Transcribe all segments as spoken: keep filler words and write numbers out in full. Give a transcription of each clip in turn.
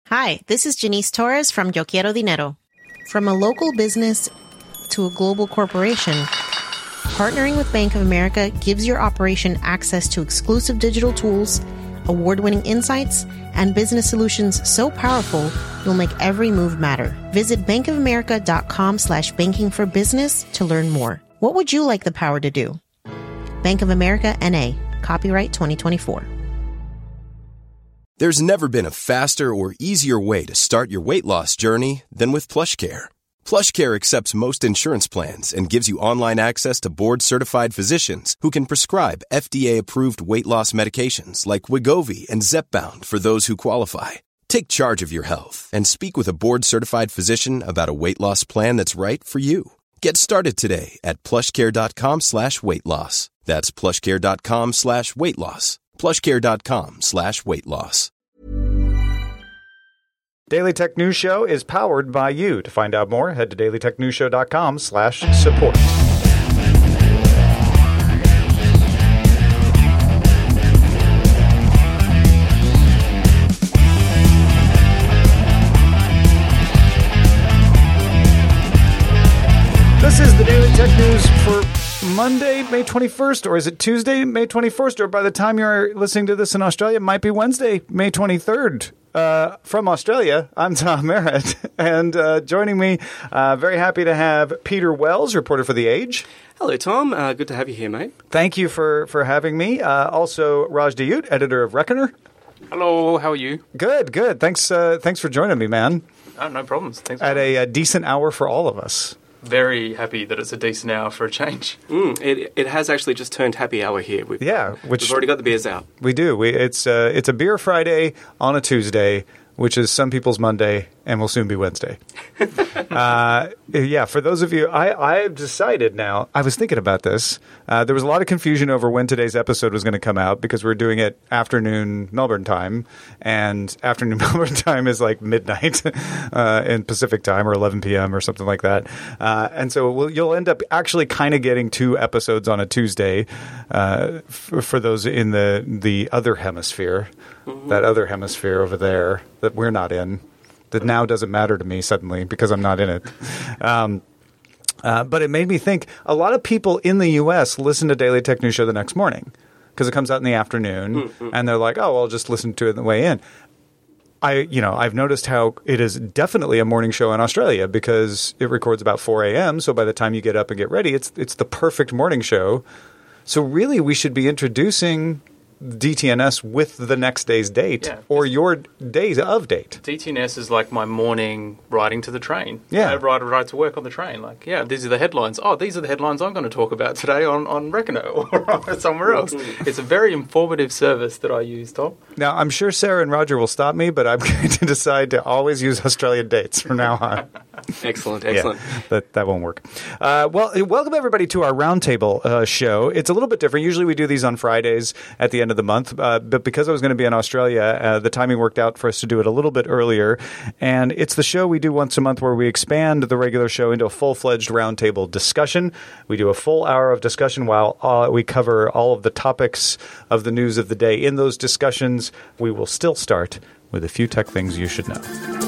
Hi, this is Janice Torres from Yo Quiero Dinero. From a local business to a global corporation, partnering with Bank of America gives your operation access to exclusive digital tools, award-winning insights, and business solutions so powerful you'll make every move matter. Visit bankofamerica.com slash banking for business to learn more. What would you like the power to do? Bank of America, N A. Copyright twenty twenty-four. There's never been a faster or easier way to start your weight loss journey than with PlushCare. PlushCare accepts most insurance plans and gives you online access to board-certified physicians who can prescribe F D A-approved weight loss medications like Wegovy and Zepbound for those who qualify. Take charge of your health and speak with a board-certified physician about a weight loss plan that's right for you. Get started today at plushcare.com slash weight loss. That's plushcare.com slash weight loss. plushcare.com slash weight loss. Daily Tech News Show is powered by you. To find out more, head to dailytechnewsshow.com slash support. This is the Daily Tech News for Monday, May twenty-first, or is it Tuesday, May twenty-first, or by the time you're listening to this in Australia, it might be Wednesday, May twenty-third. Uh, from Australia, I'm Tom Merritt, and uh, joining me, uh, very happy to have Peter Wells, reporter for The Age. Hello, Tom. Uh, good to have you here, mate. Thank you for, for having me. Uh, also, Raj Dayut, editor of Reckoner. Hello, how are you? Good, good. Thanks, uh, thanks for joining me, man. Oh, no problems. Thanks. At a, a decent hour for all of us. Very happy that it's a decent hour for a change. Mm, it it has actually just turned happy hour here. We've, yeah, which we've already got the beers out. We do. We it's uh, it's a beer Friday on a Tuesday, which is some people's Monday, and will soon be Wednesday. uh, yeah, for those of you, I I've decided now. I was thinking about this. Uh, there was a lot of confusion over when today's episode was going to come out because we're doing it afternoon Melbourne time, and afternoon Melbourne time is like midnight uh, in Pacific time or eleven p.m. or something like that. Uh, and so we'll, you'll end up actually kind of getting two episodes on a Tuesday uh, for, for those in the the other hemisphere. Mm-hmm. That other hemisphere over there that we're not in, that now doesn't matter to me suddenly because I'm not in it. Um, uh, but it made me think a lot of people in the U S listen to Daily Tech News Show the next morning because it comes out in the afternoon, mm-hmm. and they're like, oh, well, I'll just listen to it on the way in. I, you know, I've noticed how it is definitely a morning show in Australia because it records about four a.m. So by the time you get up and get ready, it's it's the perfect morning show. So really, we should be introducing D T N S with the next day's date, yeah, or your days of date. D T N S is like my morning riding to the train. Yeah. I ride, ride to work on the train. Like, yeah, these are the headlines. Oh, these are the headlines I'm going to talk about today on, on Reckoner or somewhere else. It's a very informative service that I use, Tom. Now, I'm sure Sarah and Roger will stop me, but I'm going to decide to always use Australian dates from now on. Excellent, excellent. Yeah, that, that won't work. Uh, well, welcome everybody to our roundtable uh, show. It's a little bit different. Usually we do these on Fridays at the end of the month, uh, but because I was going to be in Australia, uh, the timing worked out for us to do it a little bit earlier. And it's the show we do once a month where we expand the regular show into a full-fledged roundtable discussion. We do a full hour of discussion while uh, we cover all of the topics of the news of the day. In those discussions, we will still start with a few tech things you should know.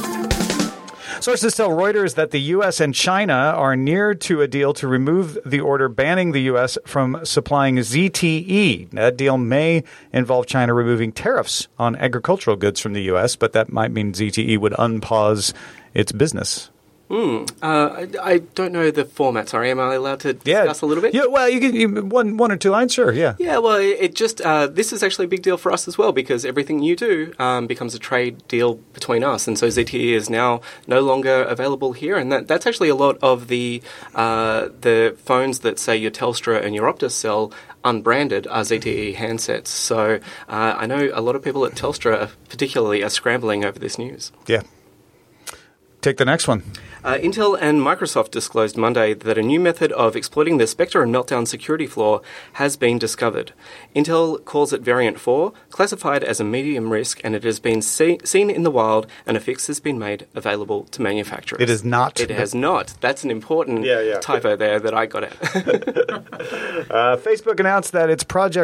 Sources tell Reuters that the U S and China are near to a deal to remove the order banning the U S from supplying Z T E. That deal may involve China removing tariffs on agricultural goods from the U S, but that might mean Z T E would unpause its business. Mm, uh, I, I don't know the format. Sorry, am I allowed to discuss yeah. a little bit? Yeah, well, you can you, one one or two lines, sure. Yeah, yeah. Well, it just uh, this is actually a big deal for us as well because everything you do um, becomes a trade deal between us, and so Z T E is now no longer available here, and that, that's actually a lot of the uh, the phones that say your Telstra and your Optus sell unbranded are Z T E handsets. So uh, I know a lot of people at Telstra, particularly, are scrambling over this news. Yeah. Take the next one. Uh, Intel and Microsoft disclosed Monday that a new method of exploiting the Spectre and Meltdown security flaw has been discovered. Intel calls it Variant four, classified as a medium risk, and it has been see- seen in the wild, and a fix has been made available to manufacturers. It is not. It has not. That's an important yeah, yeah. typo there that I got at. uh, Facebook announced that its Project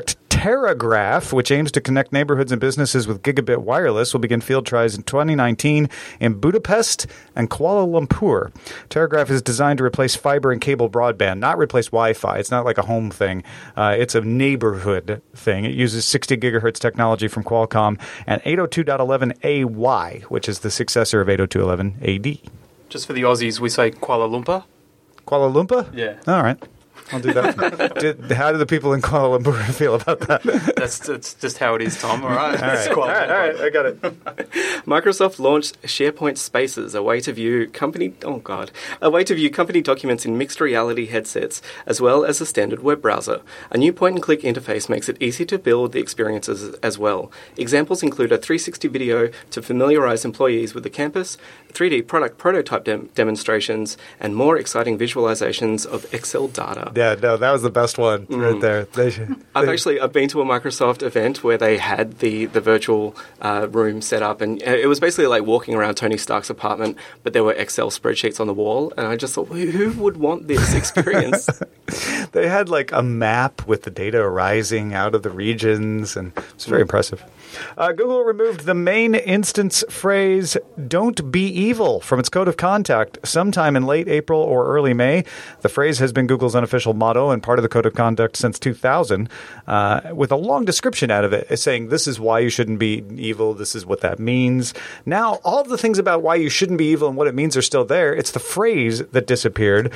Terragraph, which aims to connect neighborhoods and businesses with gigabit wireless, will begin field trials in twenty nineteen in Budapest and Kuala Lumpur. Terragraph is designed to replace fiber and cable broadband, not replace Wi-Fi. It's not like a home thing. Uh, it's a neighborhood thing. It uses sixty gigahertz technology from Qualcomm and eight oh two dot eleven A Y, which is the successor of eight oh two dot eleven A D. Just for the Aussies, we say Kuala Lumpur. Kuala Lumpur? Yeah. All right. I'll do that. Did, how do the people in Kuala Lumpur feel about that? That's, that's just how it is, Tom. All right. All right. All right. All right. I got it. Microsoft launched SharePoint Spaces, a way to view company oh god, a way to view company documents in mixed reality headsets, as well as a standard web browser. A new point-and-click interface makes it easy to build the experiences as well. Examples include a three sixty video to familiarize employees with the campus, three D product prototype dem- demonstrations, and more exciting visualizations of Excel data. Yeah, no, that was the best one mm. right there. They should, they... I've actually I've been to a Microsoft event where they had the the virtual uh, room set up, and it was basically like walking around Tony Stark's apartment, but there were Excel spreadsheets on the wall, and I just thought, who would want this experience? They had like a map with the data arising out of the regions, and it was very mm. impressive. Uh, Google removed the main instance phrase, "Don't be evil," from its code of conduct sometime in late April or early May. The phrase has been Google's unofficial motto and part of the code of conduct since two thousand, uh, with a long description out of it saying this is why you shouldn't be evil, this is what that means. Now, all of the things about why you shouldn't be evil and what it means are still there. It's the phrase that disappeared.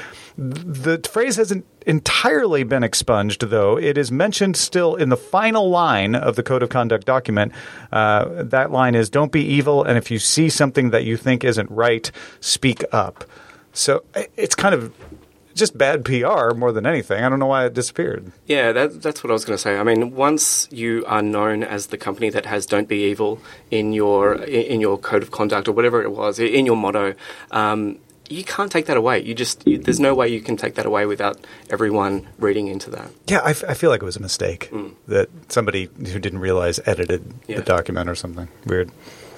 The phrase hasn't entirely been expunged, though. It is mentioned still in the final line of the code of conduct document. Uh, that line is, "Don't be evil, and if you see something that you think isn't right, speak up." So it's kind of just bad P R more than anything. I don't know why it disappeared. Yeah, that, that's what I was going to say. I mean, once you are known as the company that has "Don't be evil" in your in your code of conduct or whatever it was, in your motto, um, you can't take that away. You just you, there's no way you can take that away without everyone reading into that. Yeah, I, f- I feel like it was a mistake mm. that somebody who didn't realize edited yeah. the document or something weird.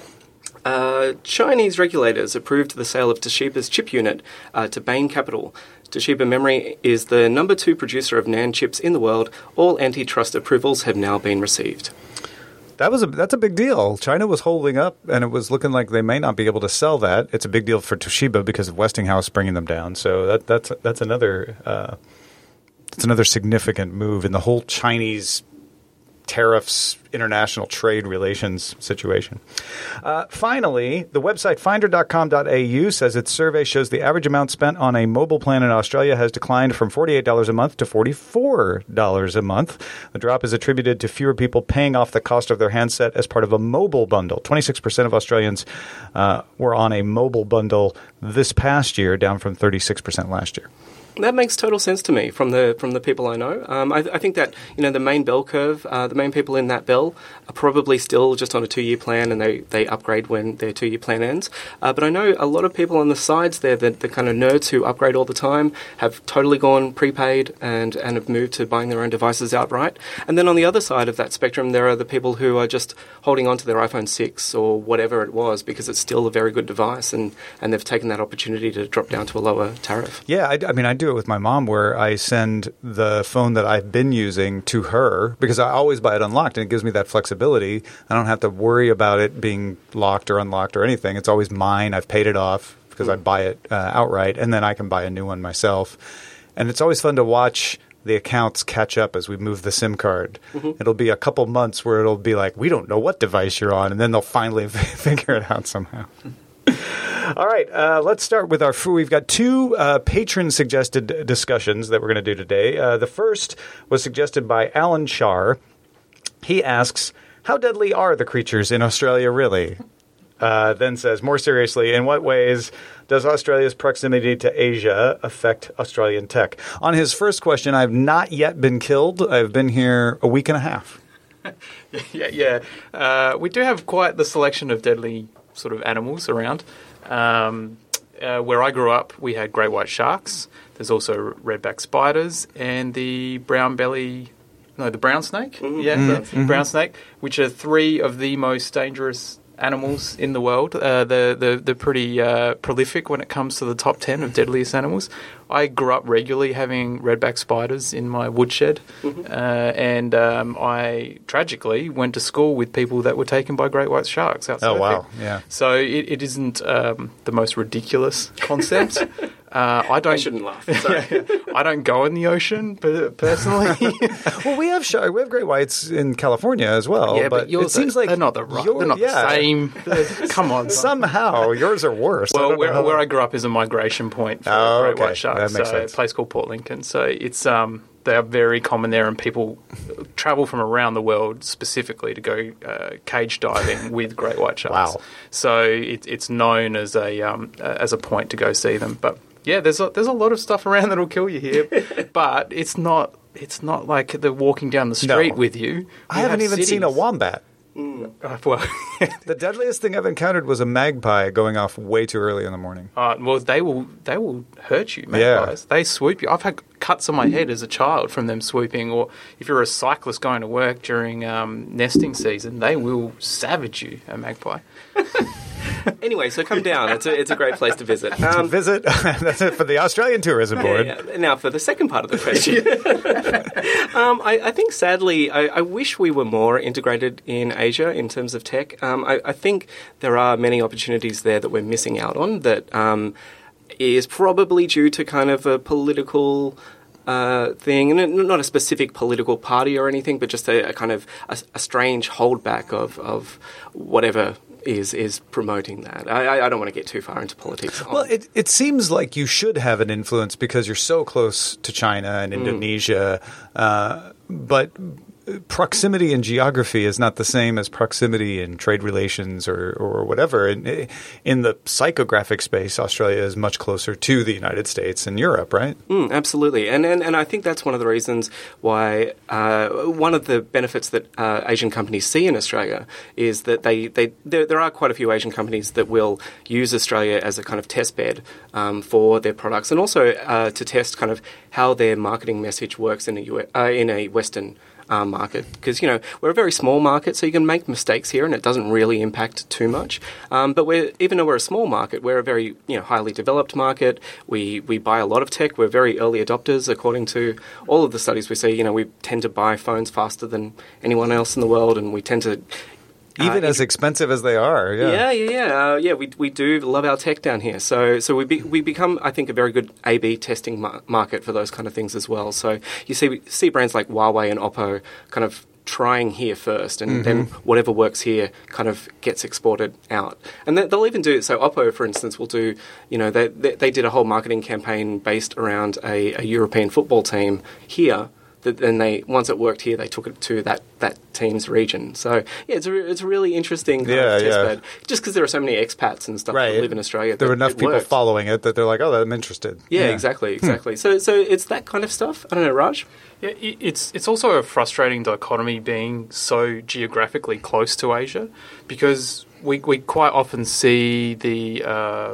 Uh, Chinese regulators approved the sale of Toshiba's chip unit uh, to Bain Capital. Toshiba Memory is the number two producer of NAND chips in the world. All antitrust approvals have now been received. That was a that's a big deal. China was holding up, and it was looking like they may not be able to sell that. It's a big deal for Toshiba because of Westinghouse bringing them down. So that that's that's another uh, that's another significant move in the whole Chinese tariffs, international trade relations situation. Uh, finally, the website finder dot com dot a u says its survey shows the average amount spent on a mobile plan in Australia has declined from forty-eight dollars a month to forty-four dollars a month. The drop is attributed to fewer people paying off the cost of their handset as part of a mobile bundle. twenty-six percent of Australians uh, were on a mobile bundle this past year, down from thirty-six percent last year. That makes total sense to me from the from the people I know. Um, I, I think that you know the main bell curve, uh, the main people in that bell are probably still just on a two-year plan, and they, they upgrade when their two-year plan ends. Uh, but I know a lot of people on the sides there, the, the kind of nerds who upgrade all the time, have totally gone prepaid and, and have moved to buying their own devices outright. And then on the other side of that spectrum, there are the people who are just holding on to their iPhone six or whatever it was because it's still a very good device, and, and they've taken that opportunity to drop down to a lower tariff. Yeah, I, I mean, I do it with my mom where I send the phone that I've been using to her because I always buy it unlocked, and it gives me that flexibility. I don't have to worry about it being locked or unlocked or anything. It's always mine. I've paid it off because I buy it uh, outright, and then I can buy a new one myself. And it's always fun to watch the accounts catch up as we move the SIM card. Mm-hmm. It'll be a couple months where it'll be like, we don't know what device you're on, and then they'll finally figure it out somehow. All right, uh, let's start with our – we've got two uh, patron-suggested discussions that we're going to do today. Uh, the first was suggested by Alan Shar. He asks, how deadly are the creatures in Australia really? Uh, then says, more seriously, in what ways does Australia's proximity to Asia affect Australian tech? On his first question, I've not yet been killed. I've been here a week and a half. yeah, yeah. Uh, we do have quite the selection of deadly sort of animals around. Um, uh, where I grew up, we had great white sharks. There's also redback spiders and the brown belly, no, the brown snake. Mm-hmm. Yeah, mm-hmm. the brown snake, which are three of the most dangerous animals in the world. Uh, they're, they're, they're pretty uh, prolific when it comes to the top ten of deadliest animals. I grew up regularly having redback spiders in my woodshed, mm-hmm. uh, and um, I tragically went to school with people that were taken by great white sharks out surfing. Oh, wow. Yeah. So it, it isn't um, the most ridiculous concept. Uh, I don't. I shouldn't laugh. Sorry. I don't go in the ocean personally. Well, we have shark, we have great whites in California as well. Yeah, but, but it seems like they're not the right. They're not yeah. the same. Come on. Somehow yours are worse. Well, where, where I grew up is a migration point for oh, great okay. white sharks. That makes so sense. a place called Port Lincoln. So it's um they are very common there, and people travel from around the world specifically to go uh, cage diving with great white sharks. Wow. So it, it's known as a um as a point to go see them, but. Yeah, there's a, there's a lot of stuff around that'll kill you here, but it's not it's not like they're walking down the street no. with you. I You haven't have even cities. seen a wombat. Mm. Uh, well, The deadliest thing I've encountered was a magpie going off way too early in the morning. uh, well, they will they will hurt you, magpies. Yeah. They swoop you. I've had cuts on my head as a child from them swooping. Or if you're a cyclist going to work during um, nesting season, they will savage you, a magpie. Anyway, so come down. It's a, it's a great place to visit. To Um, visit, that's it for the Australian Tourism Board. Yeah, yeah. Now, for the second part of the question, um, I, I think sadly, I, I wish we were more integrated in Asia in terms of tech. Um, I, I think there are many opportunities there that we're missing out on that um, is probably due to kind of a political uh, thing, and not a specific political party or anything, but just a, a kind of a, a strange holdback of, of whatever is is promoting that. I, I don't want to get too far into politics. Well, it, it seems like you should have an influence because you're so close to China and Indonesia, mm. uh, but proximity in geography is not the same as proximity in trade relations or, or whatever. In, in the psychographic space, Australia is much closer to the United States and Europe, right? Mm, absolutely. And, and and I think that's one of the reasons why uh, one of the benefits that uh, Asian companies see in Australia is that they, they there, there are quite a few Asian companies that will use Australia as a kind of test bed um, for their products, and also uh, to test kind of how their marketing message works in a, U S, uh, in a Western Uh, market, because you know we're a very small market, so you can make mistakes here, and it doesn't really impact too much. Um, but we're even though we're a small market, we're a very you know highly developed market. We we buy a lot of tech. We're very early adopters, according to all of the studies we see. You know, we tend to buy phones faster than anyone else in the world, and we tend to. Even uh, as expensive as they are, yeah, yeah, yeah, yeah. Uh, yeah, we we do love our tech down here. So so we be, we become, I think, a very good A B testing mar- market for those kind of things as well. So you see see brands like Huawei and Oppo kind of trying here first, and mm-hmm. then whatever works here kind of gets exported out. And they, they'll even do it. So Oppo, for instance, will do. You know, they they, they did a whole marketing campaign based around a, a European football team here. That then they once it worked here, they took it to that, that team's region. So yeah, it's a re- it's a really interesting kind yeah, of test yeah. bed. Just because there are so many expats and stuff right. that live in Australia, there that were enough it people worked. following it that they're like, oh, I'm interested. Yeah, yeah. exactly, exactly. so so it's that kind of stuff. I don't know, Raj. Yeah, it's it's also a frustrating dichotomy being so geographically close to Asia, because we we quite often see the uh,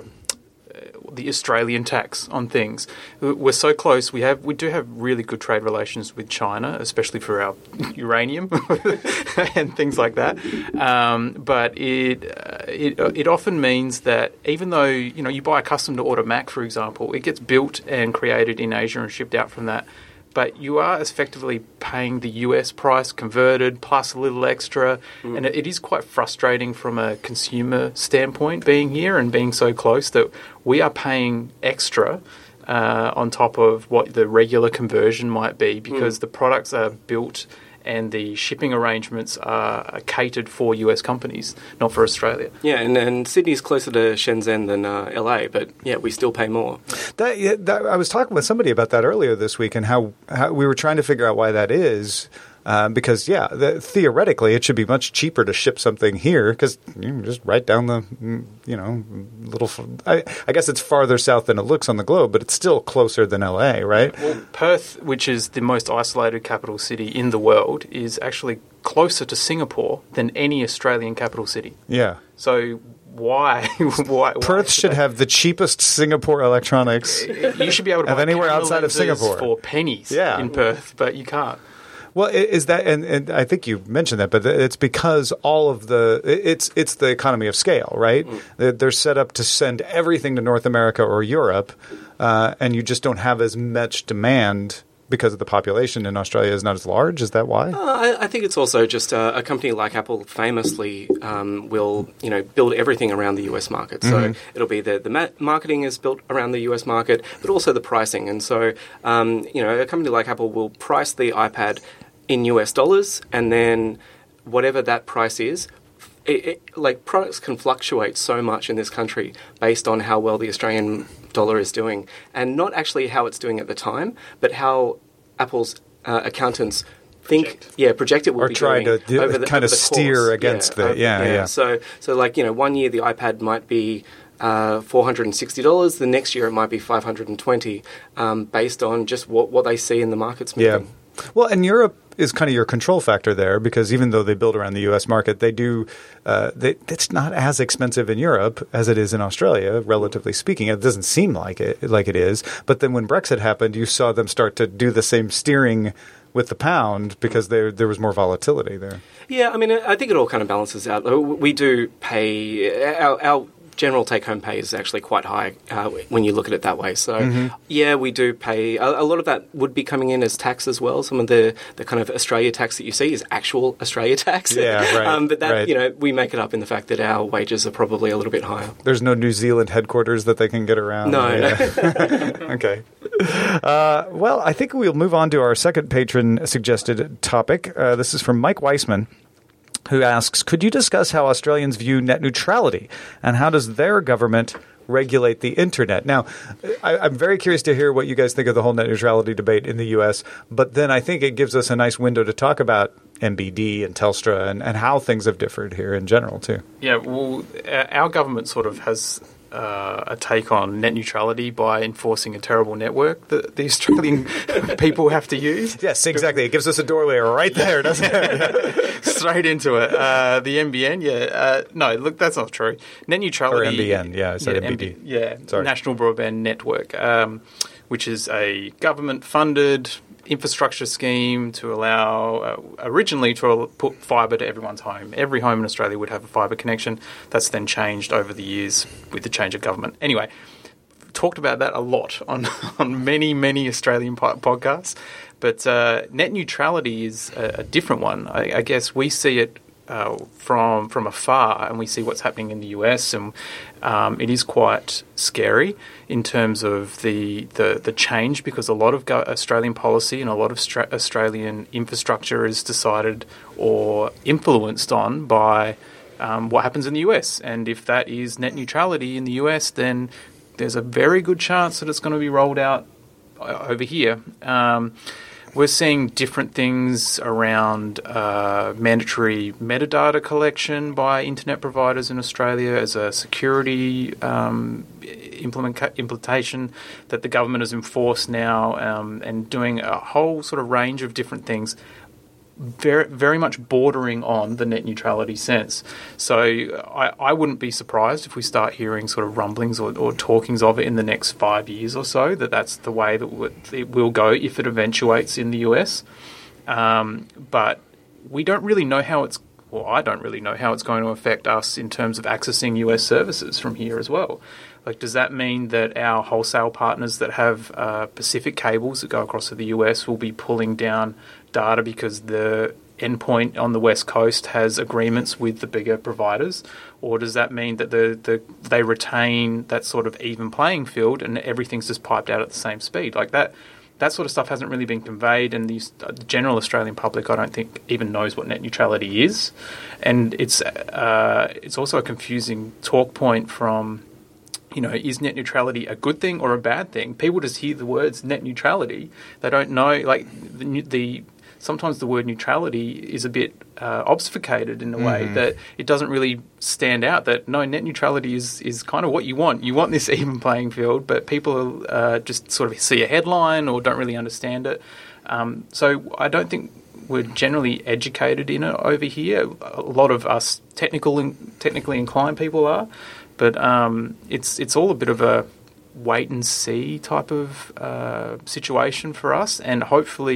the Australian tax on things. We're so close. We have we do have really good trade relations with China, especially for our uranium and things like that. Um, but it, uh, it it often means that even though you know you buy a custom to order Mac, for example, it gets built and created in Asia and shipped out from that. But you are effectively paying the U S price converted plus a little extra. Mm. And it, it is quite frustrating from a consumer standpoint being here and being so close that we are paying extra uh, on top of what the regular conversion might be, because mm. the products are built and the shipping arrangements are catered for U S companies, not for Australia. Yeah, and, and Sydney's closer to Shenzhen than uh, L A, but yeah, we still pay more. That, yeah, that, I was talking with somebody about that earlier this week, and how, how we were trying to figure out why that is. Uh, because, yeah, the, theoretically, it should be much cheaper to ship something here because you can just write down the, you know, little I, – I guess it's farther south than it looks on the globe, but it's still closer than L A, right? Well, Perth, which is the most isolated capital city in the world, is actually closer to Singapore than any Australian capital city. Yeah. So why? why Perth why should they? have the cheapest Singapore electronics You should be able to of buy anywhere camera outside of lenses Singapore for pennies yeah. in Perth, but you can't. Well, is that, and, and I think you mentioned that, but it's because all of the, it's it's the economy of scale, right? Mm. They're set up to send everything to North America or Europe, uh, and you just don't have as much demand because of the population in Australia is not as large. Is that why? Uh, I, I think it's also just uh, a company like Apple famously um, will, you know, build everything around the U S market. So mm-hmm. it'll be the, the ma- marketing is built around the U S market, but also the pricing. And so, um, you know, a company like Apple will price the iPad in U S dollars, and then whatever that price is, It, it, like products can fluctuate so much in this country based on how well the Australian dollar is doing, and not actually how it's doing at the time, but how Apple's uh, accountants think, project. yeah, project it will or be try doing to over the, kind over of the steer course. against yeah, the uh, yeah, yeah yeah so so like you know one year the iPad might be uh, four hundred sixty dollars, the next year it might be five hundred twenty dollars, um, based on just what what they see in the markets moving. Yeah. Well, and Europe is kind of your control factor there, because even though they build around the U S market, they do uh, they, it's not as expensive in Europe as it is in Australia, relatively speaking. It doesn't seem like it like it is. But then when Brexit happened, you saw them start to do the same steering with the pound because there there was more volatility there. Yeah, I mean, I think it all kind of balances out. We do pay our, our general take-home pay is actually quite high uh, when you look at it that way. So, mm-hmm. yeah, we do pay. A, a lot of that would be coming in as tax as well. Some of the, the kind of Australia tax that you see is actual Australia tax. Yeah, right. um, but that, right. you know, we make it up in the fact that our wages are probably a little bit higher. There's no New Zealand headquarters that they can get around. No, yeah. no. Okay. Uh, well, I think we'll move on to our second patron suggested topic. Uh, this is from Mike Weissman, who asks, could you discuss how Australians view net neutrality and how does their government regulate the internet? Now, I, I'm very curious to hear what you guys think of the whole net neutrality debate in the U S, but then I think it gives us a nice window to talk about M B D and Telstra and, and how things have differed here in general, too. Yeah, well, our government sort of has uh, a take on net neutrality by enforcing a terrible network that the Australian people have to use. Yes, exactly. It gives us a doorway right there, doesn't it? Straight into it. Uh, the M B N, yeah. Uh, no, look, that's not true. Net neutrality... Or M B N, yeah, I said yeah, M B D. M B, yeah, Sorry. National Broadband Network, um, which is a government-funded infrastructure scheme to allow, uh, originally to put fibre to everyone's home. Every home in Australia would have a fibre connection. That's then changed over the years with the change of government. Anyway, talked about that a lot on, on many, many Australian po- podcasts. But uh, net neutrality is a, a different one. I, I guess we see it uh, from from afar, and we see what's happening in the U S, and um, it is quite scary in terms of the, the, the change, because a lot of go- Australian policy and a lot of stra- Australian infrastructure is decided or influenced on by um, what happens in the U S. And if that is net neutrality in the U S, then there's a very good chance that it's going to be rolled out over here. Um, we're seeing different things around uh, mandatory metadata collection by internet providers in Australia as a security um, implement- implementation that the government has enforced now, um, and doing a whole sort of range of different things, very very much bordering on the net neutrality sense. So I, I wouldn't be surprised if we start hearing sort of rumblings or, or talkings of it in the next five years or so, that that's the way that it will go if it eventuates in the U S. Um, but we don't really know how it's, well, I don't really know how it's going to affect us in terms of accessing U S services from here as well. Like, does that mean that our wholesale partners that have uh, Pacific cables that go across to the U S will be pulling down data because the endpoint on the West Coast has agreements with the bigger providers? Or does that mean that the, the they retain that sort of even playing field and everything's just piped out at the same speed? Like that that sort of stuff hasn't really been conveyed, and the general Australian public, I don't think, even knows what net neutrality is. And it's uh, it's also a confusing talk point from, you know, is net neutrality a good thing or a bad thing? People just hear the words net neutrality. They don't know, like, the, the sometimes the word neutrality is a bit uh, obfuscated in a way mm. that it doesn't really stand out, that, no, net neutrality is, is kind of what you want. You want this even playing field, but people uh, just sort of see a headline or don't really understand it. Um, so I don't think we're generally educated in it over here. A lot of us technical, technically inclined people are. But um, it's it's all a bit of a wait and see type of uh, situation for us, and hopefully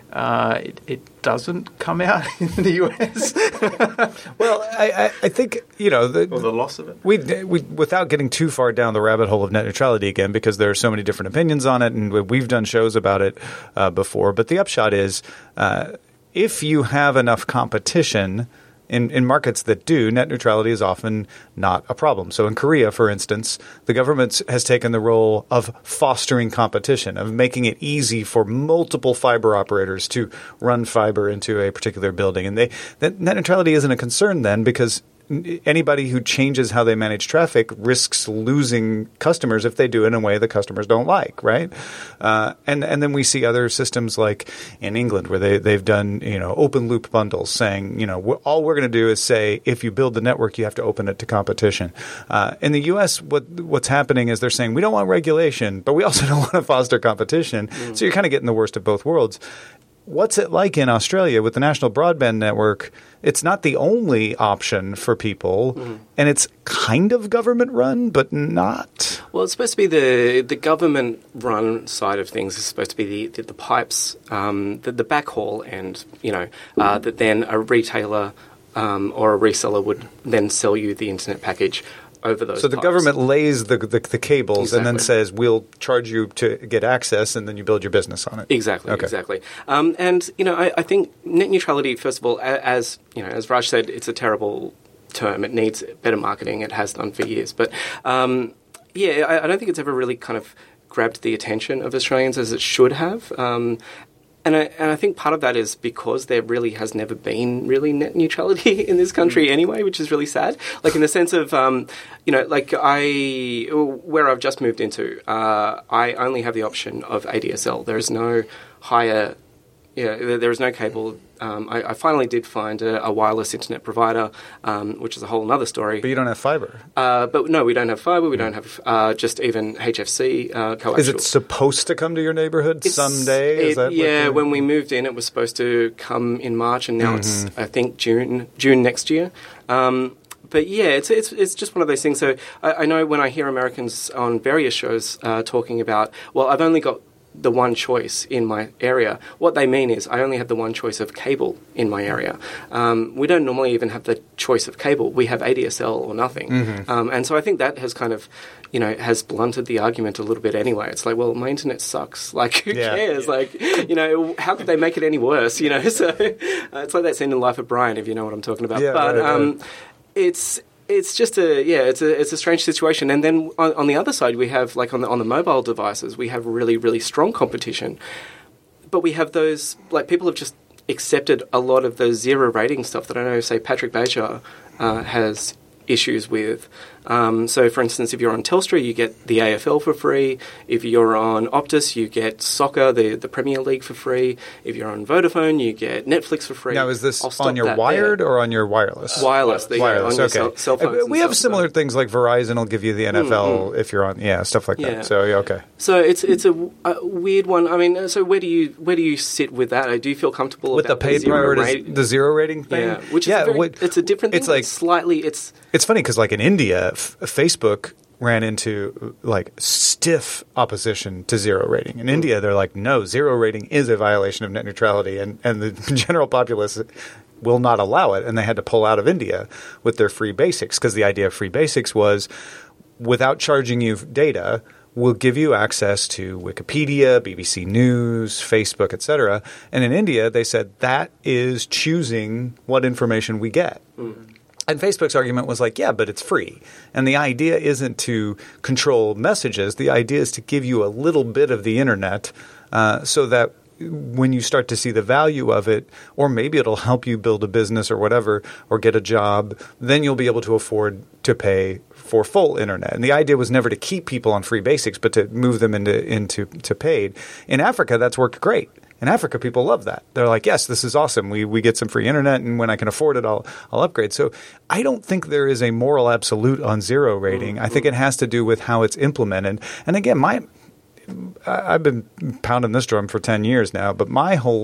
Uh, it, it doesn't come out in the U S. Well, I, I, I think, you know, the, or the loss of it. We, we, without getting too far down the rabbit hole of net neutrality again, because there are so many different opinions on it, and we've done shows about it uh, before. But the upshot is, uh, if you have enough competition in, in markets that do, net neutrality is often not a problem. So in Korea, for instance, the government has taken the role of fostering competition, of making it easy for multiple fiber operators to run fiber into a particular building. And they that net neutrality isn't a concern then, because anybody who changes how they manage traffic risks losing customers if they do it in a way the customers don't like, right? Uh, and and then we see other systems like in England where they they've done you know open loop bundles, saying you know we're, all we're going to do is say if you build the network you have to open it to competition. Uh, in the U S, what what's happening is they're saying we don't want regulation, but we also don't want to foster competition. Mm. So you're kind of getting the worst of both worlds. What's it like in Australia with the National Broadband Network? It's not the only option for people, mm. and it's kind of government-run, but not. Well, it's supposed to be the the government-run side of things is supposed to be the the, the pipes, um, the, the backhaul, and you know uh, that then a retailer um, or a reseller would then sell you the internet package over those So the pipes. government lays the the, the cables Exactly. and then says, we'll charge you to get access, and then you build your business on it. Exactly, Okay. exactly. Um, and, you know, I, I think net neutrality, first of all, a- as, you know, as Raj said, it's a terrible term. It needs better marketing. It has done for years. But, um, yeah, I, I don't think it's ever really kind of grabbed the attention of Australians as it should have. Um, And I, and I think part of that is because there really has never been really net neutrality in this country anyway, which is really sad. Like in the sense of, um, you know, like I, where I've just moved into, uh, I only have the option of A D S L. There is no higher, yeah, there, there is no cable. Um, I, I finally did find a, a wireless internet provider, um, which is a whole other story. But you don't have fiber. Uh, but no, we don't have fiber. We don't have uh, just even H F C uh, coaxial. Is it supposed to come to your neighborhood It's- someday? Is it- that what yeah, the- when we moved in, it was supposed to come in March, and now Mm-hmm. it's I think June June next year. Um, but yeah, it's it's it's just one of those things. So I, I know when I hear Americans on various shows uh, talking about, well, I've only got the one choice in my area. What they mean is I only have the one choice of cable in my area. Um, we don't normally even have the choice of cable. We have A D S L or nothing. Mm-hmm. Um, and so I think that has kind of, you know, has blunted the argument a little bit anyway. It's like, well, my internet sucks. Like, who Yeah. cares? Like, you know, how could they make it any worse? You know, so uh, it's like that scene in Life of Brian, if you know what I'm talking about. Yeah, but right, um, right. it's... It's just a yeah, it's a it's a strange situation. And then on, on the other side, we have like on the on the mobile devices, we have really really strong competition, but we have those like people have just accepted a lot of the zero rating stuff that I know, say Patrick Beja uh, has issues with. Um, so, for instance, if you're on Telstra, you get the A F L for free. If you're on Optus, you get soccer, the, the Premier League for free. If you're on Vodafone, you get Netflix for free. Now, is this I'll stop on your that wired there. or on your wireless? Wireless. The, Wireless, on your okay. cell, cell phones Uh, we and have stuff, similar so. things like Verizon will give you the N F L Mm-hmm. if you're on, yeah, stuff like Yeah. that. So, yeah, okay. So it's it's a, a weird one. I mean, so where do you where do you sit with that? Do you feel comfortable With the about paid zero priorities, rate- the zero rating thing? Yeah, which is yeah, a very, what- it's a different thing. It's like slightly. It's It's funny because, like in India, F- Facebook ran into like stiff opposition to zero rating. In India, they're like, no, zero rating is a violation of net neutrality, and and the general populace will not allow it, and they had to pull out of India with their free basics because the idea of free basics was without charging you data, we'll give you access to Wikipedia, B B C News, Facebook, et cetera. And in India, they said that is choosing what information we get. Mm. And Facebook's argument was like, yeah, but it's free. And the idea isn't to control messages. The idea is to give you a little bit of the internet uh, so that when you start to see the value of it, or maybe it'll help you build a business or whatever, or get a job, then you'll be able to afford to pay for full internet. And the idea was never to keep people on free basics, but to move them into into to paid. In Africa, that's worked great. In Africa, people love that. They're like, yes, this is awesome. We we get some free internet, and when I can afford it, I'll I'll upgrade. So I don't think there is a moral absolute on zero rating. Mm-hmm. I think it has to do with how it's implemented. And again, my I've been pounding this drum for ten years now, but my whole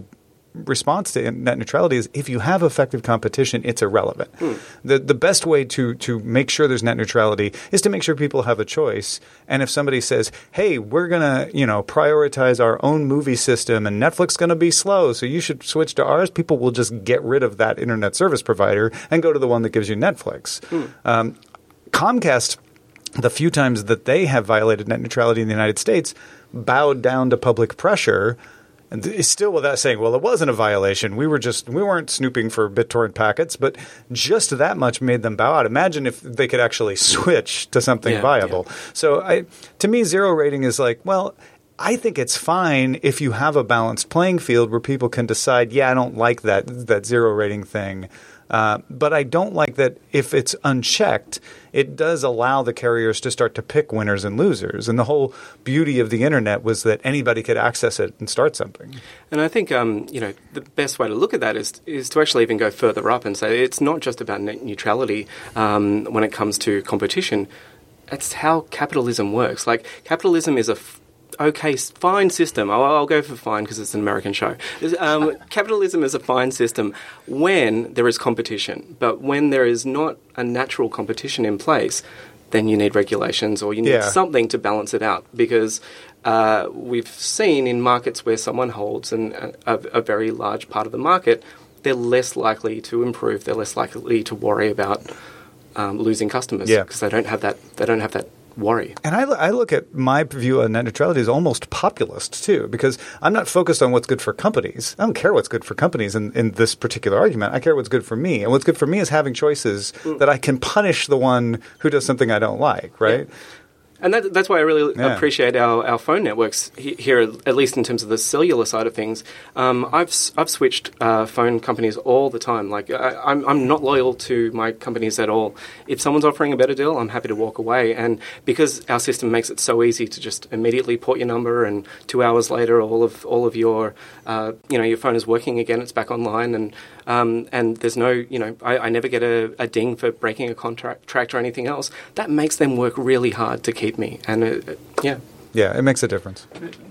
response to net neutrality is if you have effective competition, it's irrelevant. Mm. The the best way to to make sure there's net neutrality is to make sure people have a choice. And if somebody says, hey, we're going to, you know, prioritize our own movie system and Netflix is going to be slow, so you should switch to ours, people will just get rid of that internet service provider and go to the one that gives you Netflix. Mm. Um, Comcast, the few times that they have violated net neutrality in the United States, bowed down to public pressure. And it's still without saying, well, it wasn't a violation. We were just we weren't snooping for BitTorrent packets, but just that much made them bow out. Imagine if they could actually switch to something yeah, viable. Yeah. So I, to me, zero rating is like, well, I think it's fine if you have a balanced playing field where people can decide, yeah, I don't like that that zero rating thing. Uh, but I don't like that if it's unchecked, it does allow the carriers to start to pick winners and losers. And the whole beauty of the internet was that anybody could access it and start something. And I think um, you know the best way to look at that is is to actually even go further up and say it's not just about net neutrality um, when it comes to competition. It's how capitalism works. Like capitalism is a f- okay, fine system. I'll, I'll go for fine because it's an American show. Um, capitalism is a fine system when there is competition. But when there is not a natural competition in place, then you need regulations or you need yeah. something to balance it out. Because uh, we've seen in markets where someone holds an, a, a very large part of the market, they're less likely to improve. They're less likely to worry about um, losing customers because yeah. they don't have that. They don't have that worry. And I, I look at my view on net neutrality as almost populist too, because I'm not focused on what's good for companies. I don't care what's good for companies in, in this particular argument. I care what's good for me. And what's good for me is having choices mm. that I can punish the one who does something I don't like, right? Yeah. And that, that's why I really yeah. appreciate our, our phone networks here, at least in terms of the cellular side of things. Um, I've I've switched uh, phone companies all the time. Like I, I'm I'm not loyal to my companies at all. If someone's offering a better deal, I'm happy to walk away. And because our system makes it so easy to just immediately port your number, and two hours later, all of all of your uh, you know your phone is working again. It's back online, and um, and there's no you know I, I never get a, a ding for breaking a contract or anything else. That makes them work really hard to keep me, and it, it, yeah, yeah, it makes a difference.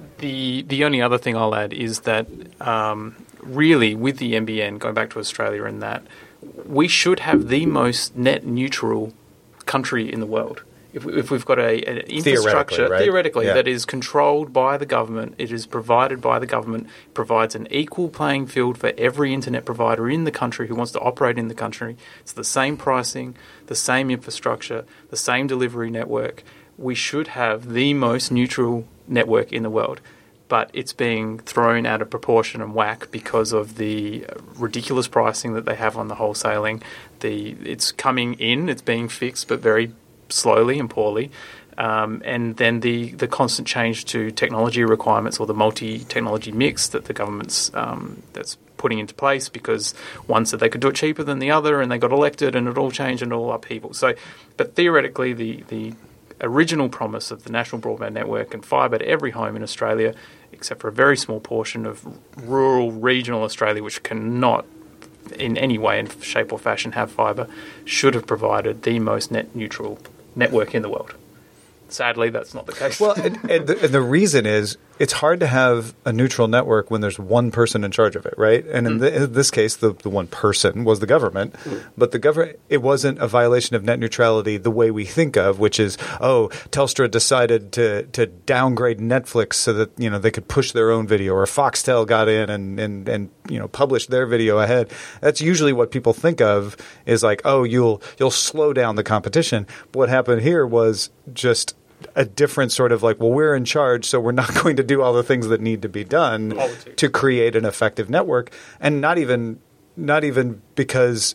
The the only other thing I'll add is that um, really with the N B N, going back to Australia, and that we should have the most net neutral country in the world. If, we, if we've got a, an infrastructure theoretically, right? theoretically yeah. that is controlled by the government, it is provided by the government, provides an equal playing field for every internet provider in the country who wants to operate in the country. It's the same pricing, the same infrastructure, the same delivery network. We should have the most neutral network in the world, but it's being thrown out of proportion and whack because of the ridiculous pricing that they have on the wholesaling. The it's coming in, it's being fixed, but very slowly and poorly. Um, and then the, the constant change to technology requirements or the multi-technology mix that the government's um, that's putting into place, because one said they could do it cheaper than the other and they got elected and it all changed and all upheaval. So, but theoretically, the, the original promise of the National Broadband Network and fibre to every home in Australia, except for a very small portion of rural, regional Australia, which cannot in any way, in shape or fashion, have fibre, should have provided the most net neutral network in the world. Sadly, that's not the case. Well, and, and, the, and the reason is it's hard to have a neutral network when there's one person in charge of it, right? And in, mm. the, in this case, the, the one person was the government. Mm. But the government, it wasn't a violation of net neutrality the way we think of, which is, oh, Telstra decided to to downgrade Netflix so that you know they could push their own video, or Foxtel got in and and and you know published their video ahead. That's usually what people think of is like, oh, you'll you'll slow down the competition. But what happened here was just a different sort of like, well, we're in charge, so we're not going to do all the things that need to be done Politics. to create an effective network, and not even not even because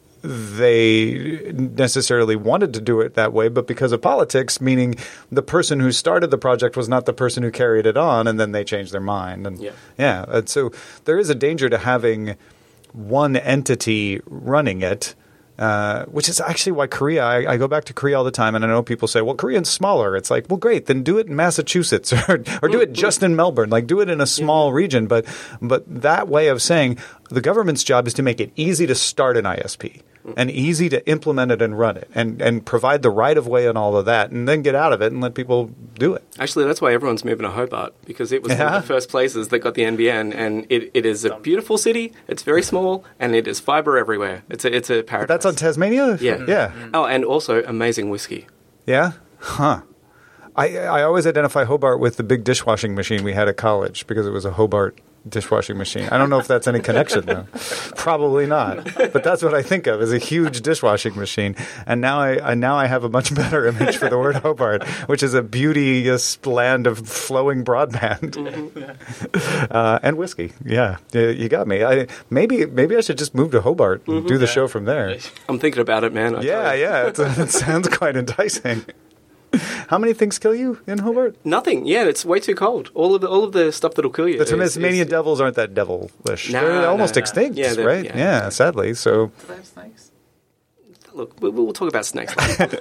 they necessarily wanted to do it that way, but because of politics, meaning the person who started the project was not the person who carried it on, and then they changed their mind. And yeah, yeah and so there is a danger to having one entity running it. Uh, which is actually why Korea, I, I go back to Korea all the time, and I know people say, well, Korea's smaller. It's like, well, great, then do it in Massachusetts or, or do it just in Melbourne. Like, do it in a small yeah. region. But but that way of saying the government's job is to make it easy to start an I S P. and easy to implement it and run it and, and provide the right of way and all of that, and then get out of it and let people do it. Actually, that's why everyone's moving to Hobart, because it was Yeah. one of the first places that got the N B N, and it, it is a beautiful city. It's very small, and it is fibre everywhere. It's a it's a paradise. That's on Tasmania? Yeah. Yeah. Oh, and also amazing whiskey. Yeah? Huh. I I always identify Hobart with the big dishwashing machine we had at college because it was a Hobart dishwashing machine. I don't know if that's any connection, though. Probably not. But that's what I think of, as a huge dishwashing machine. And now I, I now I have a much better image for the word Hobart, which is a beauteous land of flowing broadband. Mm-hmm. uh, and whiskey. Yeah. Yeah, you got me. I, maybe maybe I should just move to Hobart and mm-hmm. do the yeah. show from there. I'm thinking about it, man. I yeah, yeah. It's, it sounds quite enticing. How many things kill you in Hobart? Nothing. Yeah, it's way too cold. All of the all of the stuff that'll kill you. The Tasmanian devils aren't that devilish. No, they're almost no, no. extinct, yeah, right? Yeah, yeah, sadly. So. Do they have snakes? Look, we'll, we'll talk about snakes later.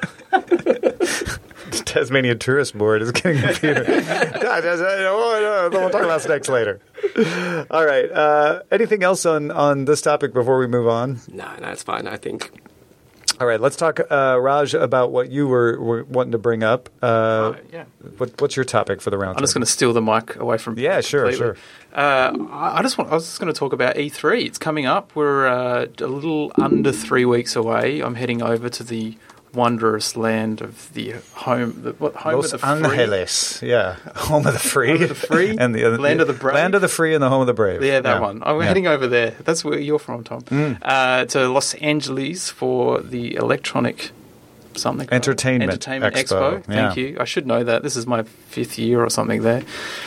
The Tasmanian Tourist Board is getting confused. We'll talk about snakes later. All right. Uh, anything else on, on this topic before we move on? No, no, it's fine, I think. All right, let's talk, uh, Raj, about what you were, were wanting to bring up. Uh, uh, yeah. What, what's your topic for the round? I'm just going to steal the mic away from. Yeah, sure, completely. sure. Uh, I I just want. I was just going to talk about E three. It's coming up. We're uh, a little under three weeks away. I'm heading over to the wondrous land of the home. The, what home Los of the free? Angeles, yeah, home of the free, home of the free, and the, uh, land of the brave, land of the free, and the home of the brave. Yeah, that yeah. one. I'm yeah. heading over there. That's where you're from, Tom. Mm. Uh, to Los Angeles for the electronic something entertainment, entertainment expo. expo. Thank yeah. you. I should know that. This is my fifth year or something there.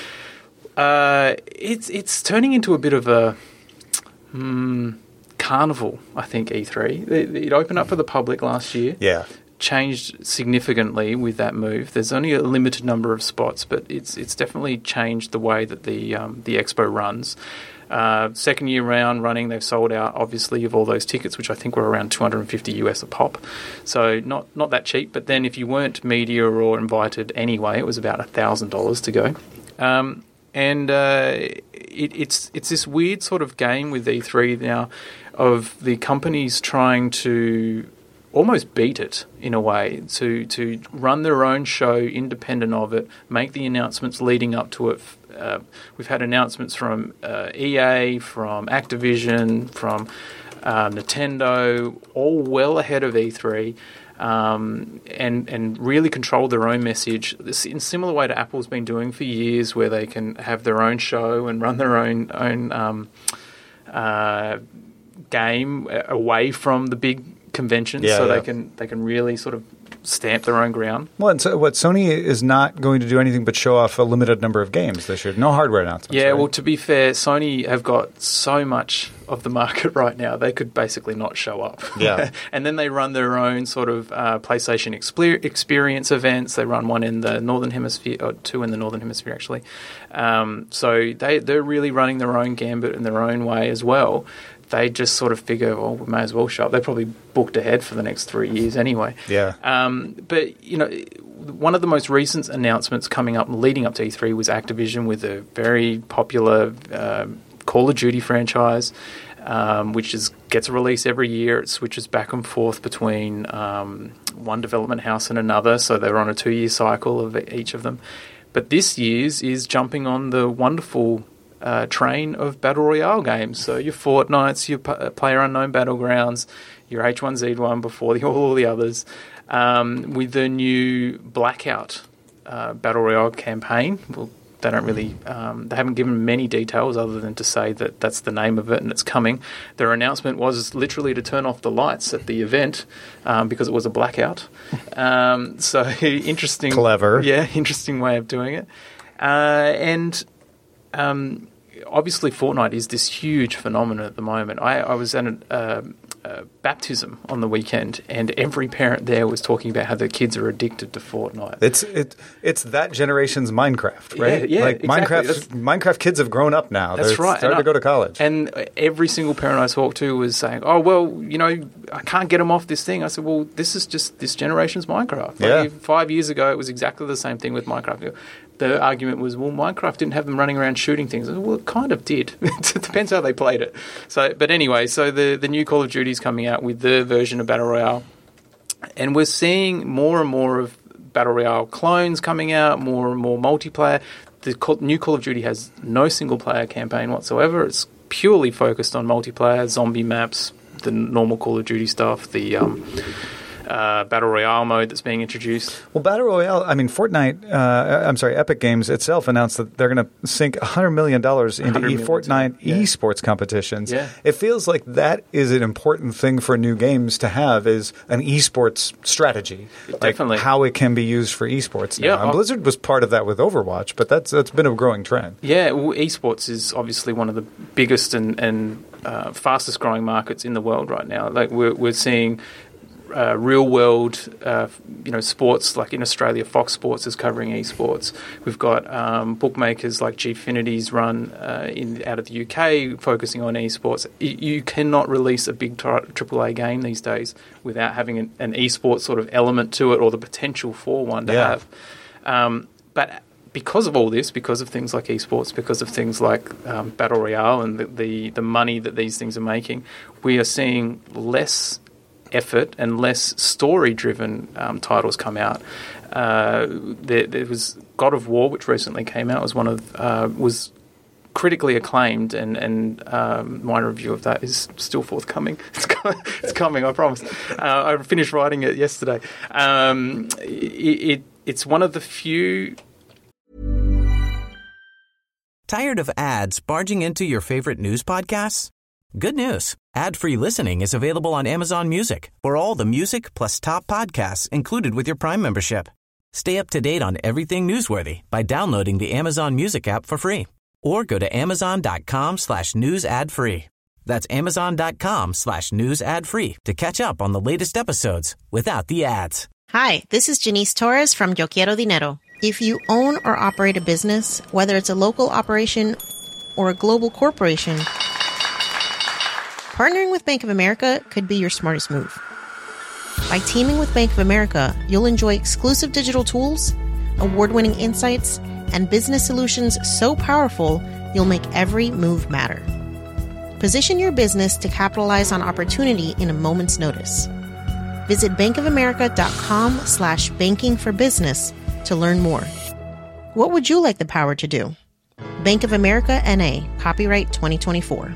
Uh, it's it's turning into a bit of a mm, carnival, I think, E three. It, it opened up for the public last year. Yeah. Changed significantly with that move. There's only a limited number of spots, but it's it's definitely changed the way that the um, the expo runs. Uh, second year round running, they've sold out, obviously, of all those tickets, which I think were around two hundred fifty US a pop. So not not that cheap. But then if you weren't media or invited anyway, it was about one thousand dollars to go. Um, and uh, it, it's it's this weird sort of game with E three now of the companies trying to almost beat it in a way, to to run their own show independent of it, make the announcements leading up to it. Uh, we've had announcements from uh, E A, from Activision, from uh, Nintendo, all well ahead of E three, um, and and really control their own message this, in a similar way to Apple's been doing for years, where they can have their own show and run their own own um, uh, game away from the big conventions, yeah, so yeah. they can they can really sort of stamp their own ground. Well, and so what Sony is not going to do anything but show off a limited number of games this year. No hardware announcements. Yeah, right? well, to be fair, Sony have got so much of the market right now, they could basically not show up. Yeah. And then they run their own sort of uh, PlayStation exper- experience events. They run one in the Northern Hemisphere, or two in the Northern Hemisphere, actually. Um, so they, they're really running their own gambit in their own way as well. They just sort of figure, well, we may as well show up. They probably booked ahead for the next three years anyway. Yeah. Um, but, you know, one of the most recent announcements coming up, leading up to E three, was Activision with a very popular uh, Call of Duty franchise, um, which is gets a release every year. It switches back and forth between um, one development house and another, so they're on a two-year cycle of each of them. But this year's is jumping on the wonderful Uh, train of Battle Royale games. So your Fortnites, your P- PlayerUnknown Battlegrounds, your H one Z one before the, all the others, um, with the new Blackout uh, Battle Royale campaign. Well, they don't really, um, they haven't given many details other than to say that that's the name of it and it's coming. Their announcement was literally to turn off the lights at the event um, because it was a blackout. Um, so interesting. Clever. Yeah, interesting way of doing it. Uh, and Um, obviously, Fortnite is this huge phenomenon at the moment. I, I was at a, uh, a baptism on the weekend, and every parent there was talking about how their kids are addicted to Fortnite. It's it, it's that generation's Minecraft, right? Yeah, yeah, like exactly. Minecraft. That's, Minecraft kids have grown up now. That's They're right. starting And to I, go to college. And every single parent I talked to was saying, "Oh, well, you know, I can't get them off this thing." I said, "Well, this is just this generation's Minecraft. Like, Yeah. Five years ago, it was exactly the same thing with Minecraft." The argument was, well, Minecraft didn't have them running around shooting things. I said, well, it kind of did. It depends how they played it. So, but anyway, so the, the new Call of Duty Duty's coming out with their version of Battle Royale. And we're seeing more and more of Battle Royale clones coming out, more and more multiplayer. The Call, new Call of Duty has no single-player campaign whatsoever. It's purely focused on multiplayer, zombie maps, the normal Call of Duty stuff, the um, uh, Battle Royale mode that's being introduced. Well, Battle Royale, I mean, Fortnite, uh, I'm sorry, Epic Games itself announced that they're going to sink one hundred million dollars into e- Fortnite yeah. esports competitions. Yeah. It feels like that is an important thing for new games to have, is an esports strategy. Definitely. Like how it can be used for esports now. Yeah, and Blizzard was part of that with Overwatch, but that's that's been a growing trend. Yeah, well, esports is obviously one of the biggest and, and uh, fastest growing markets in the world right now. Like we're, we're seeing Uh, real world, uh, you know, sports like in Australia, Fox Sports is covering esports. We've got um, bookmakers like Gfinity's run uh, in out of the U K focusing on esports. You, you cannot release a big triple A game these days without having an, an esports sort of element to it or the potential for one to yeah. have. Um, but because of all this, because of things like esports, because of things like um, Battle Royale and the, the the money that these things are making, we are seeing less effort and less story-driven um, titles come out. Uh, there, there was God of War, which recently came out, was one of uh, was critically acclaimed, and and um, my review of that is still forthcoming. It's, it's coming, I promise. Uh, I finished writing it yesterday. Um, it, it it's one of the few. Tired of ads barging into your favorite news podcasts? Good news. Ad-free listening is available on Amazon Music for all the music plus top podcasts included with your Prime membership. Stay up to date on everything newsworthy by downloading the Amazon Music app for free or go to amazon.com slash news ad free. That's amazon.com slash news ad free to catch up on the latest episodes without the ads. Hi, this is Janice Torres from Yo Quiero Dinero. If you own or operate a business, whether it's a local operation or a global corporation, partnering with Bank of America could be your smartest move. By teaming with Bank of America, you'll enjoy exclusive digital tools, award-winning insights, and business solutions so powerful you'll make every move matter. Position your business to capitalize on opportunity in a moment's notice. Visit bankofamerica.com slash banking for business to learn more. What would you like the power to do? Bank of America N A, copyright twenty twenty-four.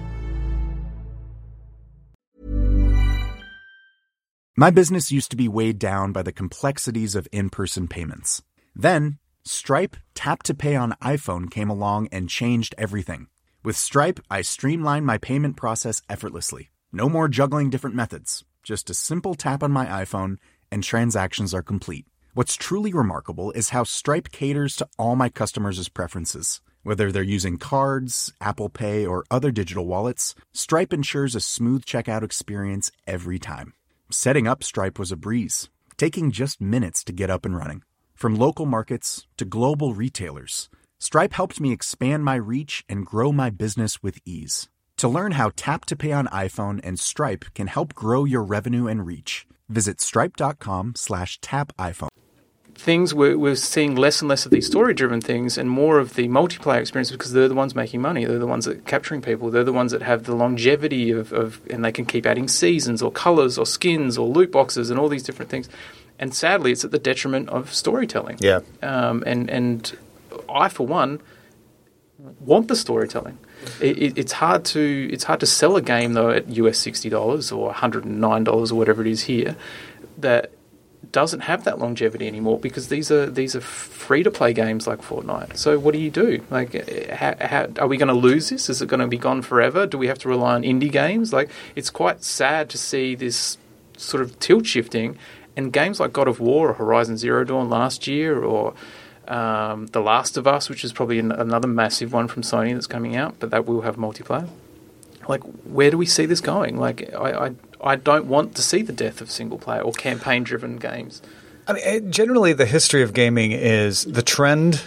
My business used to be weighed down by the complexities of in-person payments. Then, Stripe Tap to Pay on iPhone came along and changed everything. With Stripe, I streamlined my payment process effortlessly. No more juggling different methods. Just a simple tap on my iPhone and transactions are complete. What's truly remarkable is how Stripe caters to all my customers' preferences. Whether they're using cards, Apple Pay, or other digital wallets, Stripe ensures a smooth checkout experience every time. Setting up Stripe was a breeze, taking just minutes to get up and running. From local markets to global retailers, Stripe helped me expand my reach and grow my business with ease. To learn how Tap to Pay on iPhone and Stripe can help grow your revenue and reach, visit stripe.com slash tap iPhone. Things we're, we're seeing less and less of these story-driven things and more of the multiplayer experience because they're the ones making money. They're the ones that are capturing people. They're the ones that have the longevity of, of and they can keep adding seasons or colours or skins or loot boxes and all these different things. And sadly, it's at the detriment of storytelling. Yeah. Um, and, and I, for one, want the storytelling. It, it, it's hard to it's hard to sell a game, though, at U S sixty dollars or one hundred nine dollars or whatever it is here that doesn't have that longevity anymore because these are these are free to play games like Fortnite. So what do you do? Like, how, how, are we going to lose this? Is it going to be gone forever? Do we have to rely on indie games? Like, it's quite sad to see this sort of tilt shifting, and games like God of War or Horizon Zero Dawn last year, or um, The Last of Us, which is probably an, another massive one from Sony that's coming out, but that will have multiplayer. Like, where do we see this going? Like, I. I I don't want to see the death of single-player or campaign-driven games. I mean, generally, the history of gaming is the trend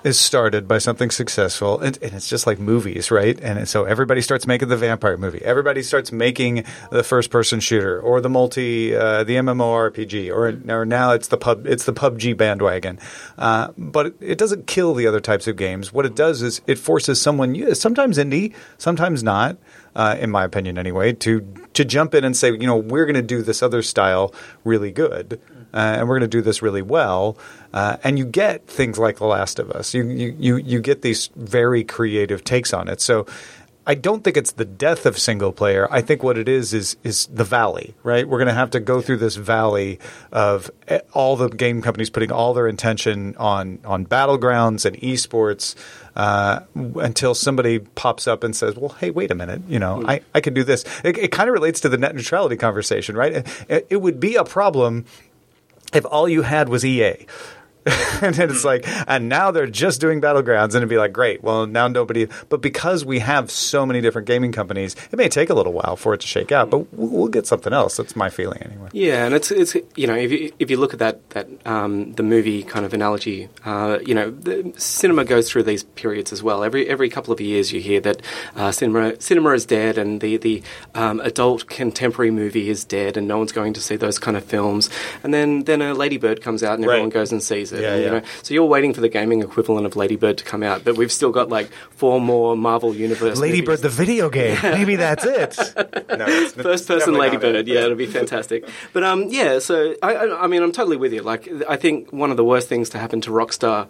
is started by something successful, and, and it's just like movies, right? And so everybody starts making the vampire movie. Everybody starts making the first-person shooter or the multi, uh, the MMORPG, or, or now it's the pub, it's the P U B G bandwagon. Uh, but it, it doesn't kill the other types of games. What it does is it forces someone, sometimes indie, sometimes not, uh, in my opinion anyway, to to jump in and say, you know, we're going to do this other style really good. Uh, and we're going to do this really well, uh, and you get things like The Last of Us. You, you you you get these very creative takes on it. So I don't think it's the death of single player. I think what it is is is the valley, right? We're going to have to go through this valley of all the game companies putting all their intention on on battlegrounds and esports uh, until somebody pops up and says, well, hey, wait a minute, you know, I, I can do this. It, it kind of relates to the net neutrality conversation, right? It, it would be a problem if all you had was E A. And then it's like, and now they're just doing Battlegrounds, and it'd be like, great, well, now nobody – but because we have so many different gaming companies, it may take a little while for it to shake out, but we'll, we'll get something else. That's my feeling anyway. Yeah, and it's, it's you know, if you, if you look at that, that um, the movie kind of analogy, uh, you know, the cinema goes through these periods as well. Every every couple of years you hear that uh, cinema cinema is dead, and the, the um, adult contemporary movie is dead, and no one's going to see those kind of films. And then, then a Lady Bird comes out and everyone Right. goes and sees it. Yeah, and, you yeah. know, so you're waiting for the gaming equivalent of Lady Bird to come out, but we've still got like four more Marvel Universe Lady movies. Bird, the video game. Maybe that's it. No, it's First person Lady Bird, yeah, it'll be fantastic. But um, yeah, so I, I, I mean, I'm totally with you. Like, I think one of the worst things to happen to Rockstar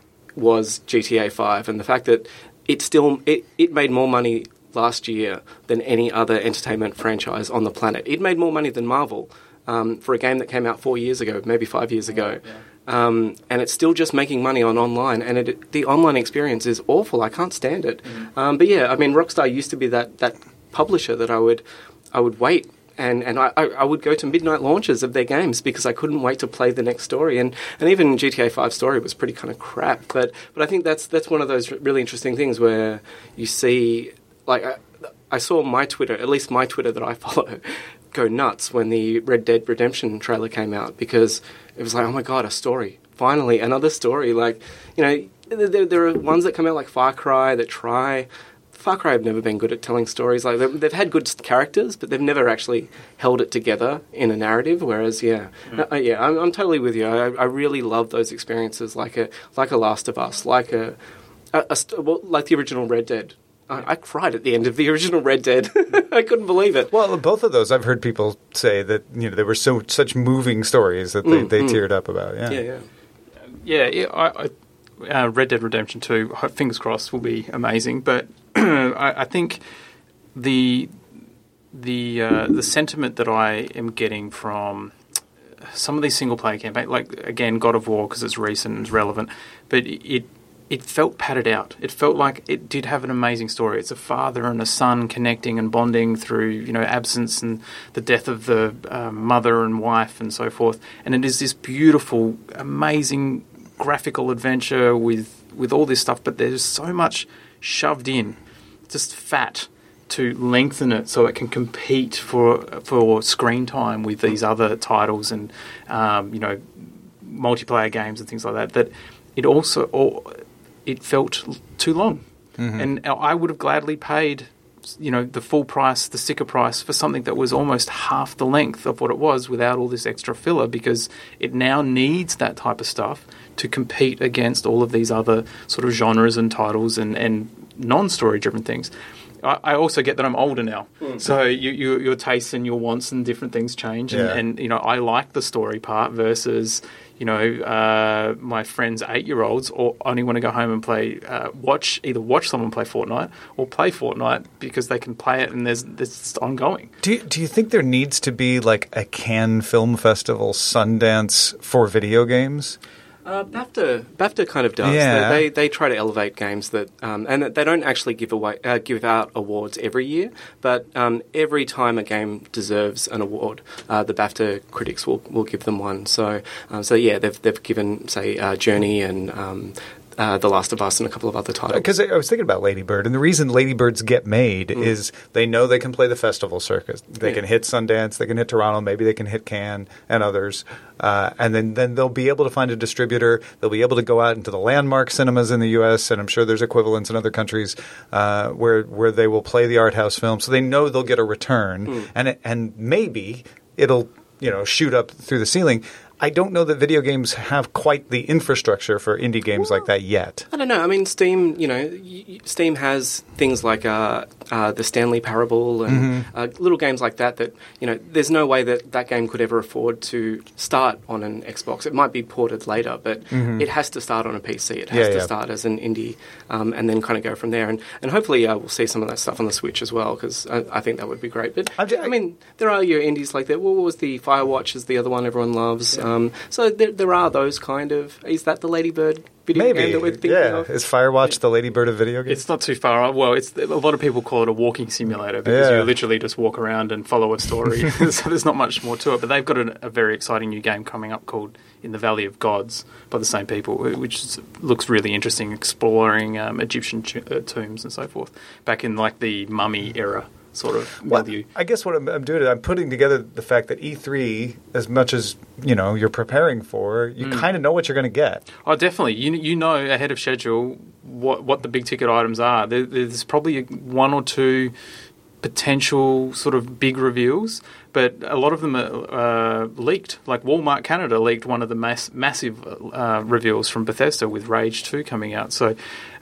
was G T A five, and the fact that it still it, it made more money last year than any other entertainment franchise on the planet. It made more money than Marvel um, for a game that came out four years ago, maybe five years ago. Yeah. Um, and it's still just making money on online, and it, the online experience is awful. I can't stand it. Mm. Um, but yeah, I mean, Rockstar used to be that, that publisher that I would I would wait, and, and I, I would go to midnight launches of their games because I couldn't wait to play the next story. And, and even G T A five story was pretty kind of crap. But but I think that's that's one of those really interesting things where you see, like, I, I saw my Twitter, at least my Twitter that I follow, go nuts when the Red Dead Redemption trailer came out, because it was like, oh my god, a story. Finally, another story. Like, you know, there, there are ones that come out like Far Cry that try. Far Cry have never been good at telling stories. Like, they've, they've had good characters, but they've never actually held it together in a narrative. Whereas, yeah, mm. uh, yeah, I'm, I'm totally with you. I, I really love those experiences, like a like a Last of Us, like a, a, a well, like the original Red Dead. I cried at the end of the original Red Dead. I couldn't believe it. Well, both of those, I've heard people say that, you know, they were so such moving stories that they, mm, they mm. teared up about. Yeah, yeah, yeah. Yeah, yeah I, I, uh, Red Dead Redemption two, fingers crossed, will be amazing. But I, I think the the uh, the sentiment that I am getting from some of these single player campaigns, like again God of War, because it's recent and it's relevant, but it. It felt padded out. It felt like it did have an amazing story. It's a father and a son connecting and bonding through, you know, absence and the death of the uh, mother and wife and so forth. And it is this beautiful, amazing graphical adventure with with all this stuff. But there's so much shoved in, just fat, to lengthen it so it can compete for for screen time with these other titles and um, you know, multiplayer games and things like that. That it also. Or, it felt too long. Mm-hmm. And I would have gladly paid, you know, the full price, the sticker price for something that was almost half the length of what it was without all this extra filler, because it now needs that type of stuff to compete against all of these other sort of genres and titles and, and non-story driven things. I, I also get that I'm older now. Mm-hmm. So you, you, your tastes and your wants and different things change. And, yeah. and, you know, I like the story part versus... You know, uh, my friends' eight-year-olds or only want to go home and play, uh, watch either watch someone play Fortnite or play Fortnite because they can play it and there's it's ongoing. Do you, do you think there needs to be like a Cannes Film Festival, Sundance for video games? Uh, BAFTA, BAFTA kind of does. Yeah. They, they they try to elevate games that, um, and they don't actually give away uh, give out awards every year. But um, every time a game deserves an award, uh, the BAFTA critics will, will give them one. So um, so yeah, they've they've given say uh, Journey and um, uh, The Last of Us and a couple of other titles. Because I was thinking about Lady Bird, and the reason Lady Birds get made Mm. is they know they can play the festival circuit. They Yeah. can hit Sundance, they can hit Toronto, maybe they can hit Cannes and others. Uh, and then, then they'll be able to find a distributor. They'll be able to go out into the landmark cinemas in the U S, and I'm sure there's equivalents in other countries uh, where where they will play the art house film. So they know they'll get a return, Mm. and it, and maybe it'll you know shoot up through the ceiling. I don't know that video games have quite the infrastructure for indie games like that yet. I don't know. I mean, Steam, you know, y- y- Steam has things like uh, uh, the Stanley Parable and Mm-hmm. uh, little games like that that, you know, there's no way that that game could ever afford to start on an Xbox. It might be ported later, but it has to start on a P C. It has Mm-hmm. Yeah, to yeah. start as an indie um, and then kind of go from there. And, and hopefully uh, we'll see some of that stuff on the Switch as well, because I, I think that would be great. But, I'm ju- I mean, there are your indies like that. What was the Firewatch is the other one everyone loves. Um, so there, there are those kind of... Is that the Lady Bird video Maybe. game that we're thinking Yeah. of? Is Firewatch the Lady Bird of video games? It's not too far off. Well, it's a lot of people call it a walking simulator because Yeah. you literally just walk around and follow a story. So there's not much more to it. But they've got a, a very exciting new game coming up called In the Valley of Gods by the same people, which is, looks really interesting, exploring um, Egyptian t- uh, tombs and so forth back in like the Mummy era sort of Well, milieu. I guess what I'm, I'm doing is I'm putting together the fact that E three, as much as you know you're preparing for, you Mm. kind of know what you're going to get. Oh, definitely. You you know ahead of schedule what what the big ticket items are. There, there's probably one or two potential sort of big reveals, but a lot of them are uh, leaked. Like Walmart Canada leaked one of the mass, massive uh, reveals from Bethesda with Rage two coming out. So,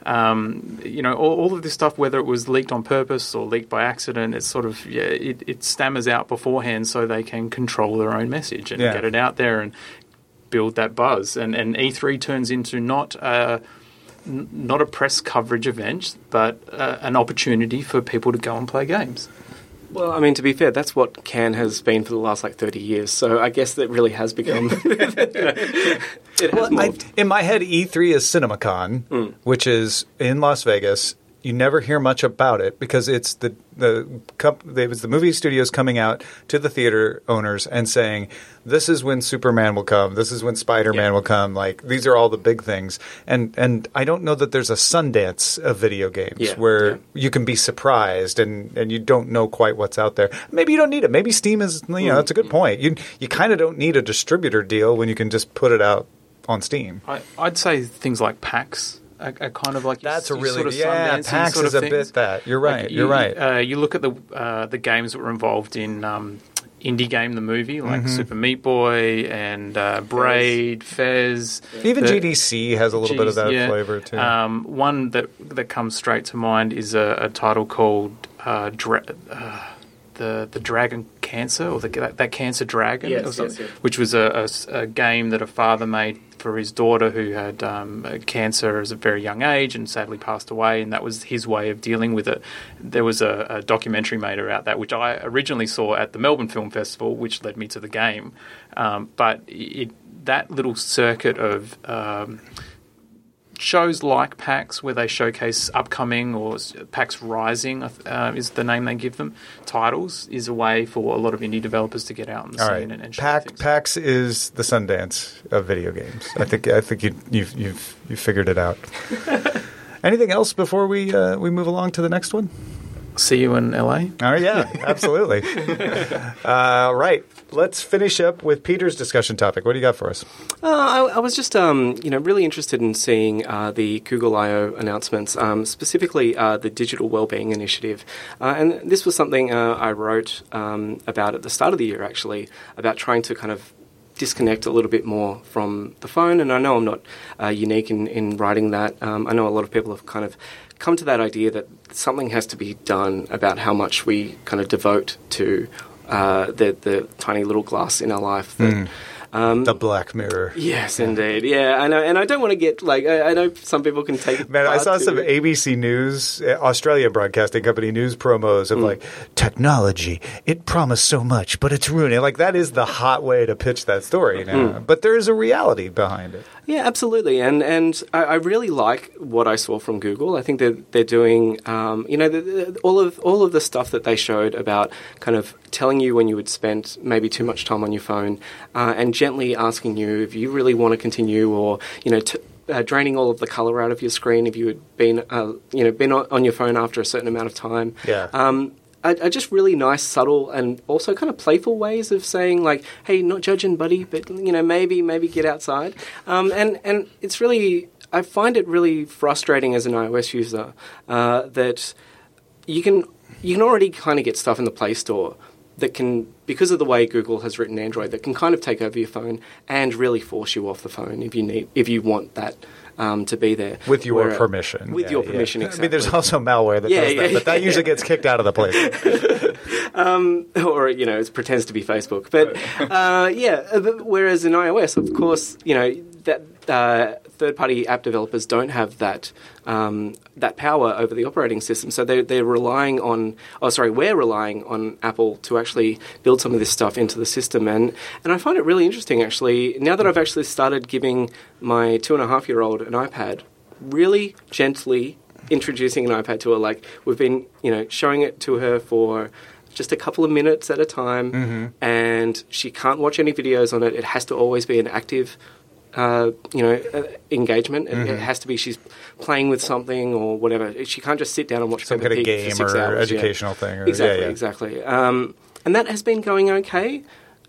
um, you know, all, all of this stuff, whether it was leaked on purpose or leaked by accident, it's sort of yeah, it, it stammers out beforehand so they can control their own message and Yeah. get it out there and build that buzz. And and E three turns into not a n- not a press coverage event, but uh, an opportunity for people to go and play games. Well, I mean, to be fair, that's what Cannes has been for the last, like, thirty years. So I guess that really has become... you know, it has Well, I, morphed. in my head, E three is CinemaCon, Mm. which is in Las Vegas. You never hear much about it because it's the the comp- it was the movie studios coming out to the theater owners and saying, "This is when Superman will come. This is when Spider-Man Yeah. will come. Like these are all the big things." And and I don't know that there's a Sundance of video games Yeah, where yeah. you can be surprised and, and you don't know quite what's out there. Maybe you don't need it. Maybe Steam is you know that's a good point. You you kind of don't need a distributor deal when you can just put it out on Steam. I, I'd say things like PAX are, are kind of like your- That's a your really sort of yeah. Sundance-y PAX sort is of a things. bit that. You're Like, right. you, you're right. Uh, you look at the uh, the games that were involved in um, Indie Game the movie, like Mm-hmm. Super Meat Boy and uh, Braid, Fez. Even the- G D C has a little bit of that yeah. flavor too. Um, one that that comes straight to mind is a, a title called uh, Dra- uh, the the Dragon Cancer or the, that, that Cancer Dragon, Yes, or something, yes, yes. which was a, a s- a game that a father made for his daughter who had um, uh, cancer at a very young age and sadly passed away, and that was his way of dealing with it. There was a, a documentary made about that, which I originally saw at the Melbourne Film Festival, which led me to the game. Um, but it, that little circuit of um, shows like PAX, where they showcase upcoming or s- PAX Rising uh, is the name they give them, titles, is a way for a lot of indie developers to get out on the All scene right, and, and show PAX, things. PAX is the Sundance of video games. I think I think you, you've you've you figured it out. Anything else before we uh, we move along to the next one? See you in L A. All right, yeah, absolutely. uh, right, let's finish up with Peter's discussion topic. What do you got for us? Uh, I, I was just, um, you know, really interested in seeing uh, the Google I O announcements, um, specifically uh, the Digital Wellbeing Initiative. Uh, and this was something uh, I wrote um, about at the start of the year, actually, about trying to kind of disconnect a little bit more from the phone. And I know I'm not uh, unique in, in writing that. Um, I know a lot of people have kind of come to that idea that something has to be done about how much we kind of devote to uh, the, the tiny little glass in our life that... Mm. Um, The Black Mirror. Yes, indeed. Yeah, I know, and I don't want to get like I, I know some people can take it. Man, I far saw too- some A B C News, uh, Australia Broadcasting Company news promos of like, technology, it promised so much, but it's ruining. Like, that is the hot way to pitch that story now. But there is a reality behind it. Yeah, absolutely, and and I, I really like what I saw from Google. I think that they're doing, um, you know, the, the, all of all of the stuff that they showed about kind of telling you when you had spent maybe too much time on your phone, uh, and gently asking you if you really want to continue, or you know. T- uh, draining all of the color out of your screen if you had been, uh, you know, been on, on your phone after a certain amount of time. Yeah. Um, are, are just really nice, subtle, and also kind of playful ways of saying, like, hey, not judging, buddy, but, you know, maybe, maybe get outside. Um, and, and it's really, I find it really frustrating as an iOS user uh, that you can, you can already kind of get stuff in the Play Store that can, because of the way Google has written Android, that can kind of take over your phone and really force you off the phone if you need, if you want that um, to be there. With your Where, permission. With yeah, your yeah. permission, exactly. I mean, there's also malware that Yeah, does yeah, that, but that yeah. usually gets kicked out of the place. um, or, you know, it pretends to be Facebook. But, uh, yeah, whereas in iOS, of course, you know, that uh, third-party app developers don't have that um, that power over the operating system. So they're, they're relying on, oh, sorry, we're relying on Apple to actually build some of this stuff into the system. And, and I find it really interesting, actually, now that I've actually started giving my two-and-a-half-year-old an iPad, really gently introducing an iPad to her. Like, we've been, you know, showing it to her for just a couple of minutes at a time, mm-hmm. and she can't watch any videos on it. It has to always be an active Uh, you know, uh, engagement. Mm-hmm. It, it has to be she's playing with something or whatever. She can't just sit down and watch Some Peppa kind of Pig for game six or hours. educational yeah. thing. Or, exactly, yeah, yeah. exactly. Um, and that has been going okay.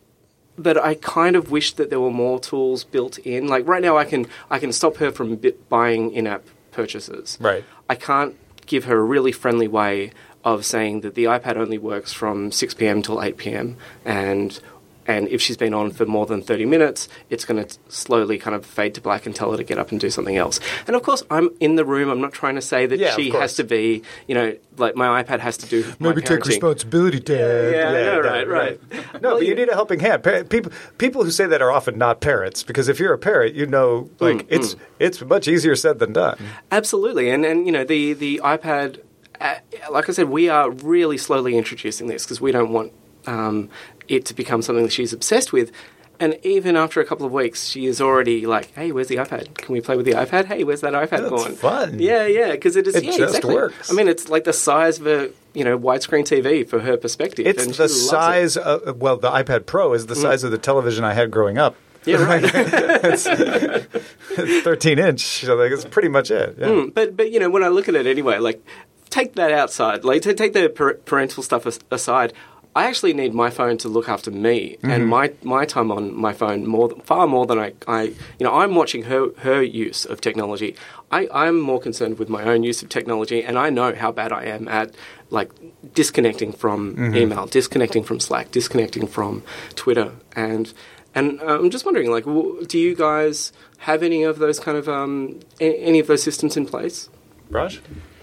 But I kind of wish that there were more tools built in. Like right now, I can I can stop her from bit buying in-app purchases. Right. I can't give her a really friendly way of saying that the iPad only works from six p.m. till eight p.m. and And if she's been on for more than thirty minutes, it's going to slowly kind of fade to black and tell her to get up and do something else. And of course, I'm in the room. I'm not trying to say that Yeah, she has to be, you know, like my iPad has to do my Maybe take parenting. responsibility, Dad. Yeah, yeah, I know, Dad, right, right. No, but you need a helping hand. Pa- People, people who say that are often not parents, because if you're a parent, you know, like Mm, it's it's much easier said than done. Absolutely. And, and you know, the, the iPad, uh, like I said, we are really slowly introducing this because we don't want um, it to become something that she's obsessed with. And even after a couple of weeks, she is already like, hey, where's the iPad? Can we play with the iPad? Hey, where's that iPad That's going? fun. Yeah, yeah, because it is, It yeah, just exactly. works. I mean, it's like the size of a, you know, widescreen T V for her perspective. It's and she the loves it. size of, well, the iPad Pro is the size of the television I had growing up. Yeah, right. it's, it's thirteen inch, so like, it's pretty much it. Yeah. Mm, but, but, you know, when I look at it anyway, like, take that outside. Like, to take the par- parental stuff as- aside, I actually need my phone to look after me mm-hmm. and my my time on my phone more far more than I, I you know I'm watching her her use of technology. I, I'm more concerned with my own use of technology, and I know how bad I am at like disconnecting from mm-hmm. email, disconnecting from Slack, disconnecting from Twitter, and and uh, I'm just wondering, like, w- do you guys have any of those kind of um, a- any of those systems in place? Raj?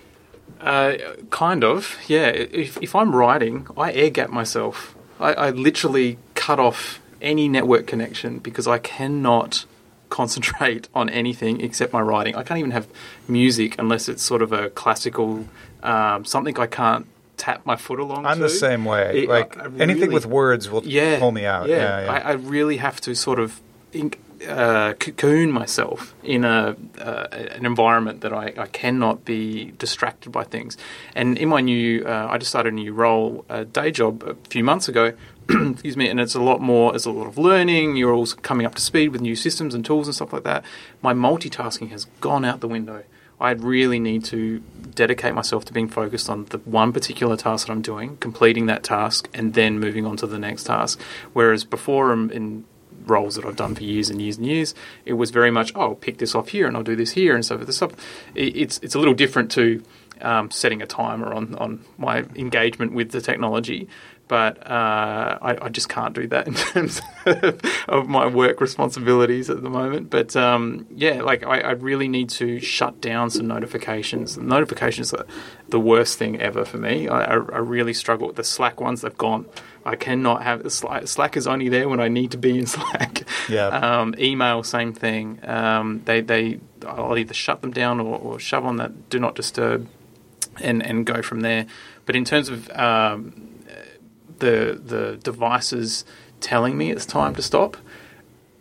Uh, kind of, yeah. If, if I'm writing, I air gap myself. I, I literally cut off any network connection because I cannot concentrate on anything except my writing. I can't even have music unless it's sort of a classical, um, something I can't tap my foot along I'm to. the same way. It, like, I, I anything really, with words will yeah, pull me out. Yeah, yeah, yeah. I, I really have to sort of ink, uh, cocoon myself in a uh, an environment that I, I cannot be distracted by things. And in my new, uh, I just started a new role, a day job a few months ago. Excuse me, and it's a lot more. There's a lot of learning. You're all coming up to speed with new systems and tools and stuff like that. My multitasking has gone out the window. I really need to dedicate myself to being focused on the one particular task that I'm doing, completing that task, and then moving on to the next task. Whereas before, um, in roles that I've done for years and years and years, it was very much, oh, I'll pick this off here and I'll do this here and so forth. This stuff. It's it's a little different to um, setting a timer on, on my engagement with the technology. But uh, I, I just can't do that in terms of my work responsibilities at the moment. But um, yeah, like I, I really need to shut down some notifications. The notifications are the worst thing ever for me. I, I, I really struggle with the Slack ones. They've gone. I cannot have Slack. Slack is only there when I need to be in Slack. Yeah. Um, email, same thing. Um, they they I'll either shut them down or, or shove on that do not disturb, and and go from there. But in terms of um, the the devices telling me it's time to stop,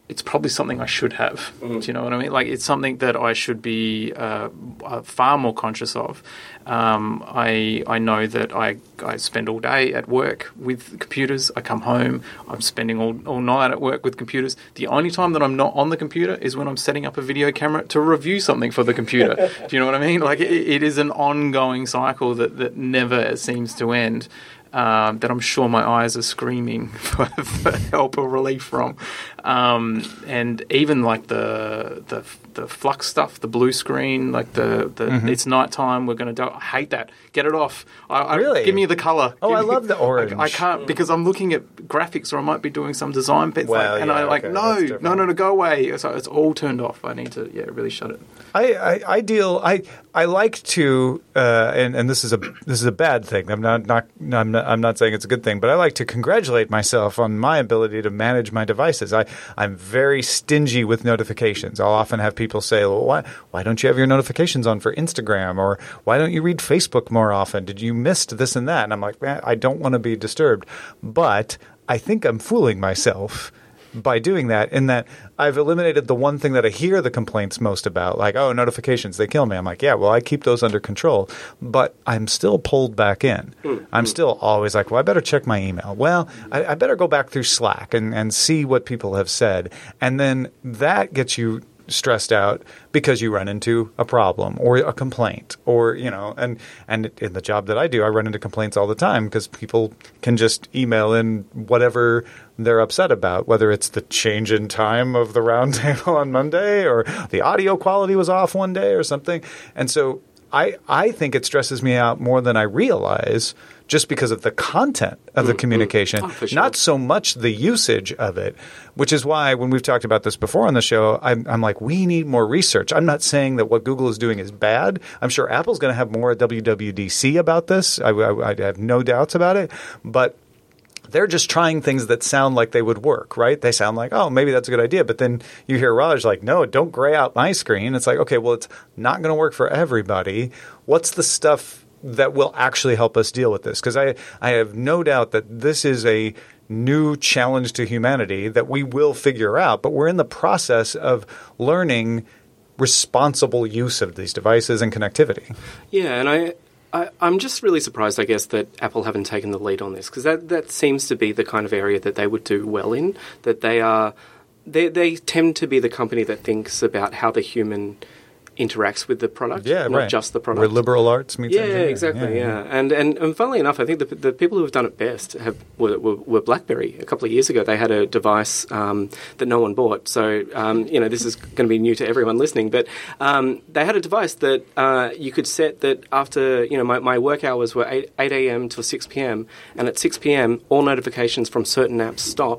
it's probably something I should have. Mm. Do you know what I mean? Like, it's something that I should be uh, far more conscious of. Um, I I know that I, I spend all day at work with computers. I come home, I'm spending all, all night at work with computers. The only time that I'm not on the computer is when I'm setting up a video camera to review something for the computer. Do you know what I mean? Like, it, it is an ongoing cycle that, that never seems to end. Um, that I'm sure my eyes are screaming for, for help or relief from, um, and even like the the the flux stuff, the blue screen, like the, the mm-hmm. it's nighttime. We're going to do. I hate that. Get it off. I, I, really? Give me the color. Oh, give I me, love the orange. I, I can't because I'm looking at graphics or I might be doing some design bits. Well, like, and yeah, I like okay, no, no, no, no, go away. So it's all turned off. I need to yeah really shut it. I, I, I deal. I I like to, uh, and and this is a this is a bad thing. I'm not not I'm not I'm not saying it's a good thing, but I like to congratulate myself on my ability to manage my devices. I I'm very stingy with notifications. I'll often have people say, "Well, why why don't you have your notifications on for Instagram?" Or "Why don't you read Facebook more often? Did you miss this and that?" And I'm like, man, I don't want to be disturbed, but I think I'm fooling myself by doing that, in that I've eliminated the one thing that I hear the complaints most about, like, oh, notifications, they kill me. I'm like, yeah, well, I keep those under control, but I'm still pulled back in. Mm-hmm. I'm still always like, well, I better check my email. Well, I, I better go back through Slack and, and see what people have said. And then that gets you stressed out because you run into a problem or a complaint, or, you know, and, and in the job that I do, I run into complaints all the time because people can just email in whatever they're upset about, whether it's the change in time of the roundtable on Monday or the audio quality was off one day or something. And so I, I think it stresses me out more than I realize, just because of the content of the mm-hmm. communication, oh, for sure. Not so much the usage of it, which is why when we've talked about this before on the show, I'm, I'm like, we need more research. I'm not saying that what Google is doing is bad. I'm sure Apple's going to have more at W W D C about this. I, I, I have no doubts about it. But they're just trying things that sound like they would work, right? They sound like, oh, maybe that's a good idea. But then you hear Raj like, no, don't gray out my screen. It's like, okay, well, it's not going to work for everybody. What's the stuff that will actually help us deal with this? Because I, I have no doubt that this is a new challenge to humanity that we will figure out. But we're in the process of learning responsible use of these devices and connectivity. Yeah, and I... I, I'm just really surprised, I guess, that Apple haven't taken the lead on this, because that, that seems to be the kind of area that they would do well in, that they are they, they tend to be the company that thinks about how the human interacts with the product, yeah, not right. just the product. Where liberal arts meets yeah, engineering. Exactly, yeah, yeah. yeah. And, and and funnily enough, I think the the people who have done it best have were, were, were BlackBerry. A couple of years ago, they had a device um, that no one bought. So, um, you know, this is going to be new to everyone listening, but um, they had a device that uh, you could set that after, you know, my, my work hours were eight a.m. till six p.m. and at six p.m. all notifications from certain apps stop.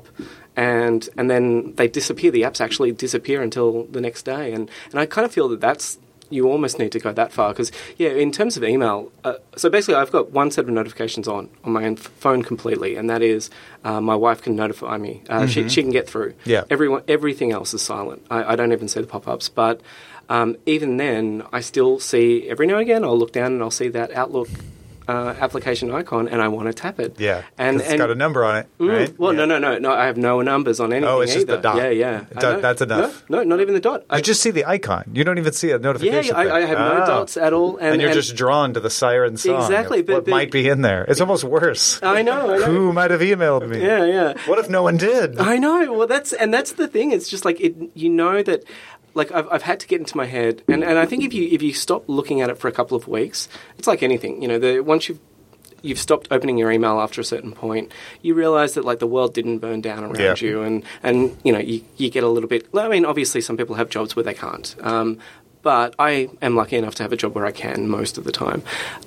And and then they disappear. The apps actually disappear until the next day. And, and I kind of feel that that's you almost need to go that far because, yeah, in terms of email, uh, so basically I've got one set of notifications on on my phone completely, and that is uh, my wife can notify me. Uh, mm-hmm. she, she can get through. Yeah. Everyone, everything else is silent. I, I don't even see the pop-ups. But um, even then, I still see, every now and again, I'll look down and I'll see that Outlook Uh, application icon, and I want to tap it. Yeah, and it's and, got a number on it, mm, right? Well, yeah. no, no, no, no. I have no numbers on anything. Oh, it's just either. the dot. Yeah, yeah. Dot, that's enough. No, no, not even the dot. You I just see the icon. You don't even see a notification. Yeah, I, I have no oh. dots at all, and, and you're and, just drawn to the siren song. Exactly, of but, what but, might be in there. It's almost worse. I know. I know. Who might have emailed me? Yeah, yeah. What if no one did? I know. Well, that's and that's the thing. It's just like it. You know that. Like I've I've had to get into my head, and, and I think if you if you stop looking at it for a couple of weeks, it's like anything. You know, the once you've you've stopped opening your email after a certain point, you realize that like the world didn't burn down around yeah. you, and, and you know you, you get a little bit. I mean, obviously some people have jobs where they can't, um, but I am lucky enough to have a job where I can most of the time.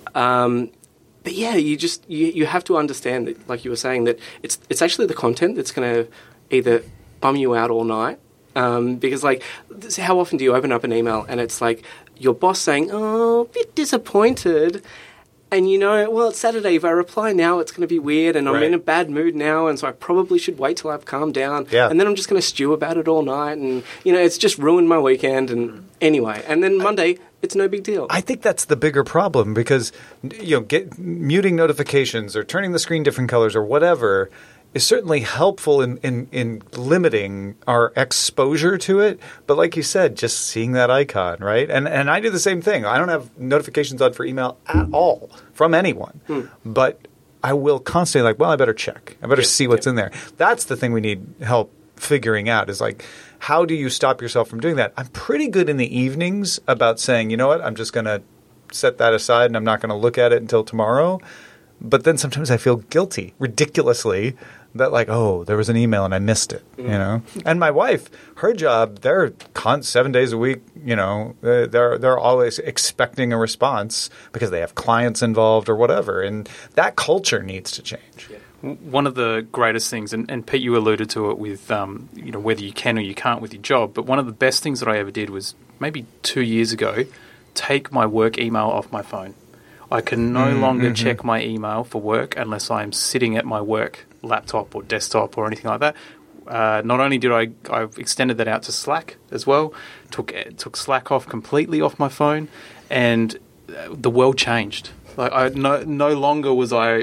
Um, but yeah, you just you, you have to understand that, like you were saying, that it's it's actually the content that's going to either bum you out all night. Um, because, like, this, how often do you open up an email and it's like your boss saying, "Oh, a bit disappointed." And you know, well, it's Saturday. If I reply now, it's going to be weird, and I'm right. in a bad mood now, and so I probably should wait till I've calmed down. Yeah. And then I'm just going to stew about it all night, and you know, it's just ruined my weekend. And anyway, and then Monday, it's no big deal. I think that's the bigger problem because you know, get, muting notifications or turning the screen different colors or whatever is certainly helpful in, in, in limiting our exposure to it. But like you said, just seeing that icon, right? And and I do the same thing. I don't have notifications on for email at all from anyone. Hmm. But I will constantly like, well, I better check. I better yeah, see what's yeah. in there. That's the thing we need help figuring out is like, how do you stop yourself from doing that? I'm pretty good in the evenings about saying, you know what, I'm just going to set that aside and I'm not going to look at it until tomorrow. But then sometimes I feel guilty, ridiculously, that like, oh, there was an email and I missed it, mm. you know? And my wife, her job, they're con- seven days a week, you know, they're they're always expecting a response because they have clients involved or whatever. And that culture needs to change. Yeah. One of the greatest things, and, and Pete, you alluded to it with, um, you know, whether you can or you can't with your job, but one of the best things that I ever did was maybe two years ago, take my work email off my phone. I can no mm, longer mm-hmm. check my email for work unless I'm sitting at my work laptop or desktop or anything like that. Uh, not only did I, I've extended that out to Slack as well, took took Slack off completely off my phone, and the world changed. Like I no no longer was I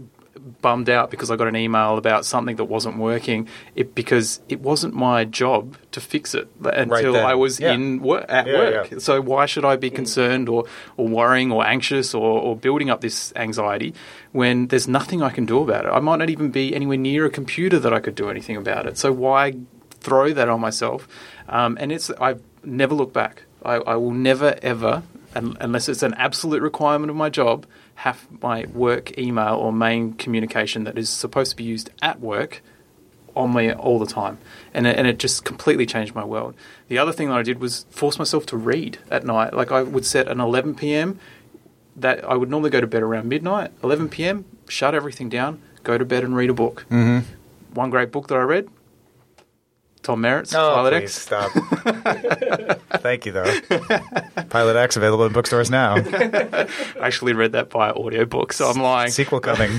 bummed out because I got an email about something that wasn't working, it because it wasn't my job to fix it until right I was yeah. in wor- at yeah, work. Yeah. So why should I be concerned or, or worrying or anxious or, or building up this anxiety when there's nothing I can do about it? I might not even be anywhere near a computer that I could do anything about it. So why throw that on myself? Um, and it's I've never looked back. I, I will never ever, unless it's an absolute requirement of my job, have my work email or main communication that is supposed to be used at work on me all the time. And it, and it just completely changed my world. The other thing that I did was force myself to read at night. Like I would set an eleven p.m. that I would normally go to bed around midnight. eleven p.m., shut everything down, go to bed and read a book. Mm-hmm. One great book that I read, Tom Merritt's oh, Pilot please, X. Stop. Thank you, though. Pilot X available in bookstores now. I actually read that by audiobook, so I'm lying. Sequel coming.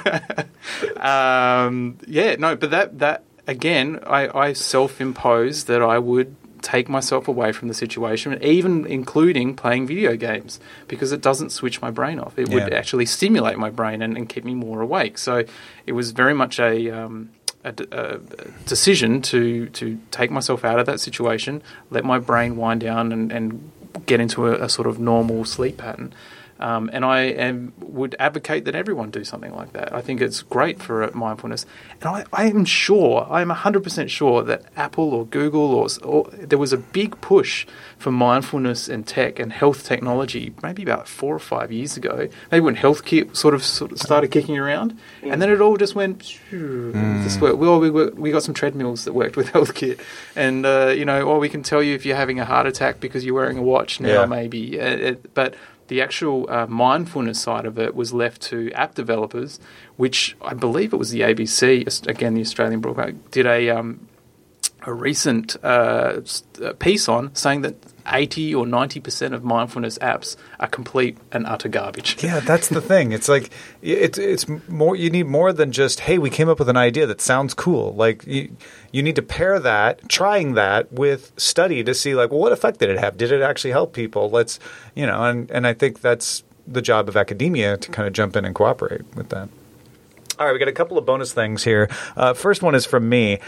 um, yeah, no, but that, that again, I, I self-imposed that I would take myself away from the situation, even including playing video games, because it doesn't switch my brain off. It yeah. would actually stimulate my brain and, and keep me more awake. So it was very much a... Um, A, a decision to, to take myself out of that situation, let my brain wind down and, and get into a, a sort of normal sleep pattern. Um, and I am, would advocate that everyone do something like that. I think it's great for mindfulness. And I, I am sure, I am one hundred percent sure that Apple or Google or, or there was a big push for mindfulness and tech and health technology maybe about four or five years ago, maybe when healthcare sort of, sort of started kicking around. And then it all just went, mm. just worked. Well, we, we, we got some treadmills that worked with healthcare. And, uh, you know, or we can tell you if you're having a heart attack because you're wearing a watch now, yeah. maybe. Uh, it, but... The actual uh, mindfulness side of it was left to app developers, which I believe it was the A B C, again the Australian broadcast, did a um, a recent uh, piece on saying that eighty or ninety percent of mindfulness apps are complete and utter garbage. Yeah, that's the thing. It's like it's it's more. You need more than just, hey, we came up with an idea that sounds cool. Like you, you need to pair that, trying that with study to see like, well, what effect did it have? Did it actually help people? Let's, you know, and and I think that's the job of academia to kind of jump in and cooperate with that. All right, we got a couple of bonus things here. Uh, first one is from me.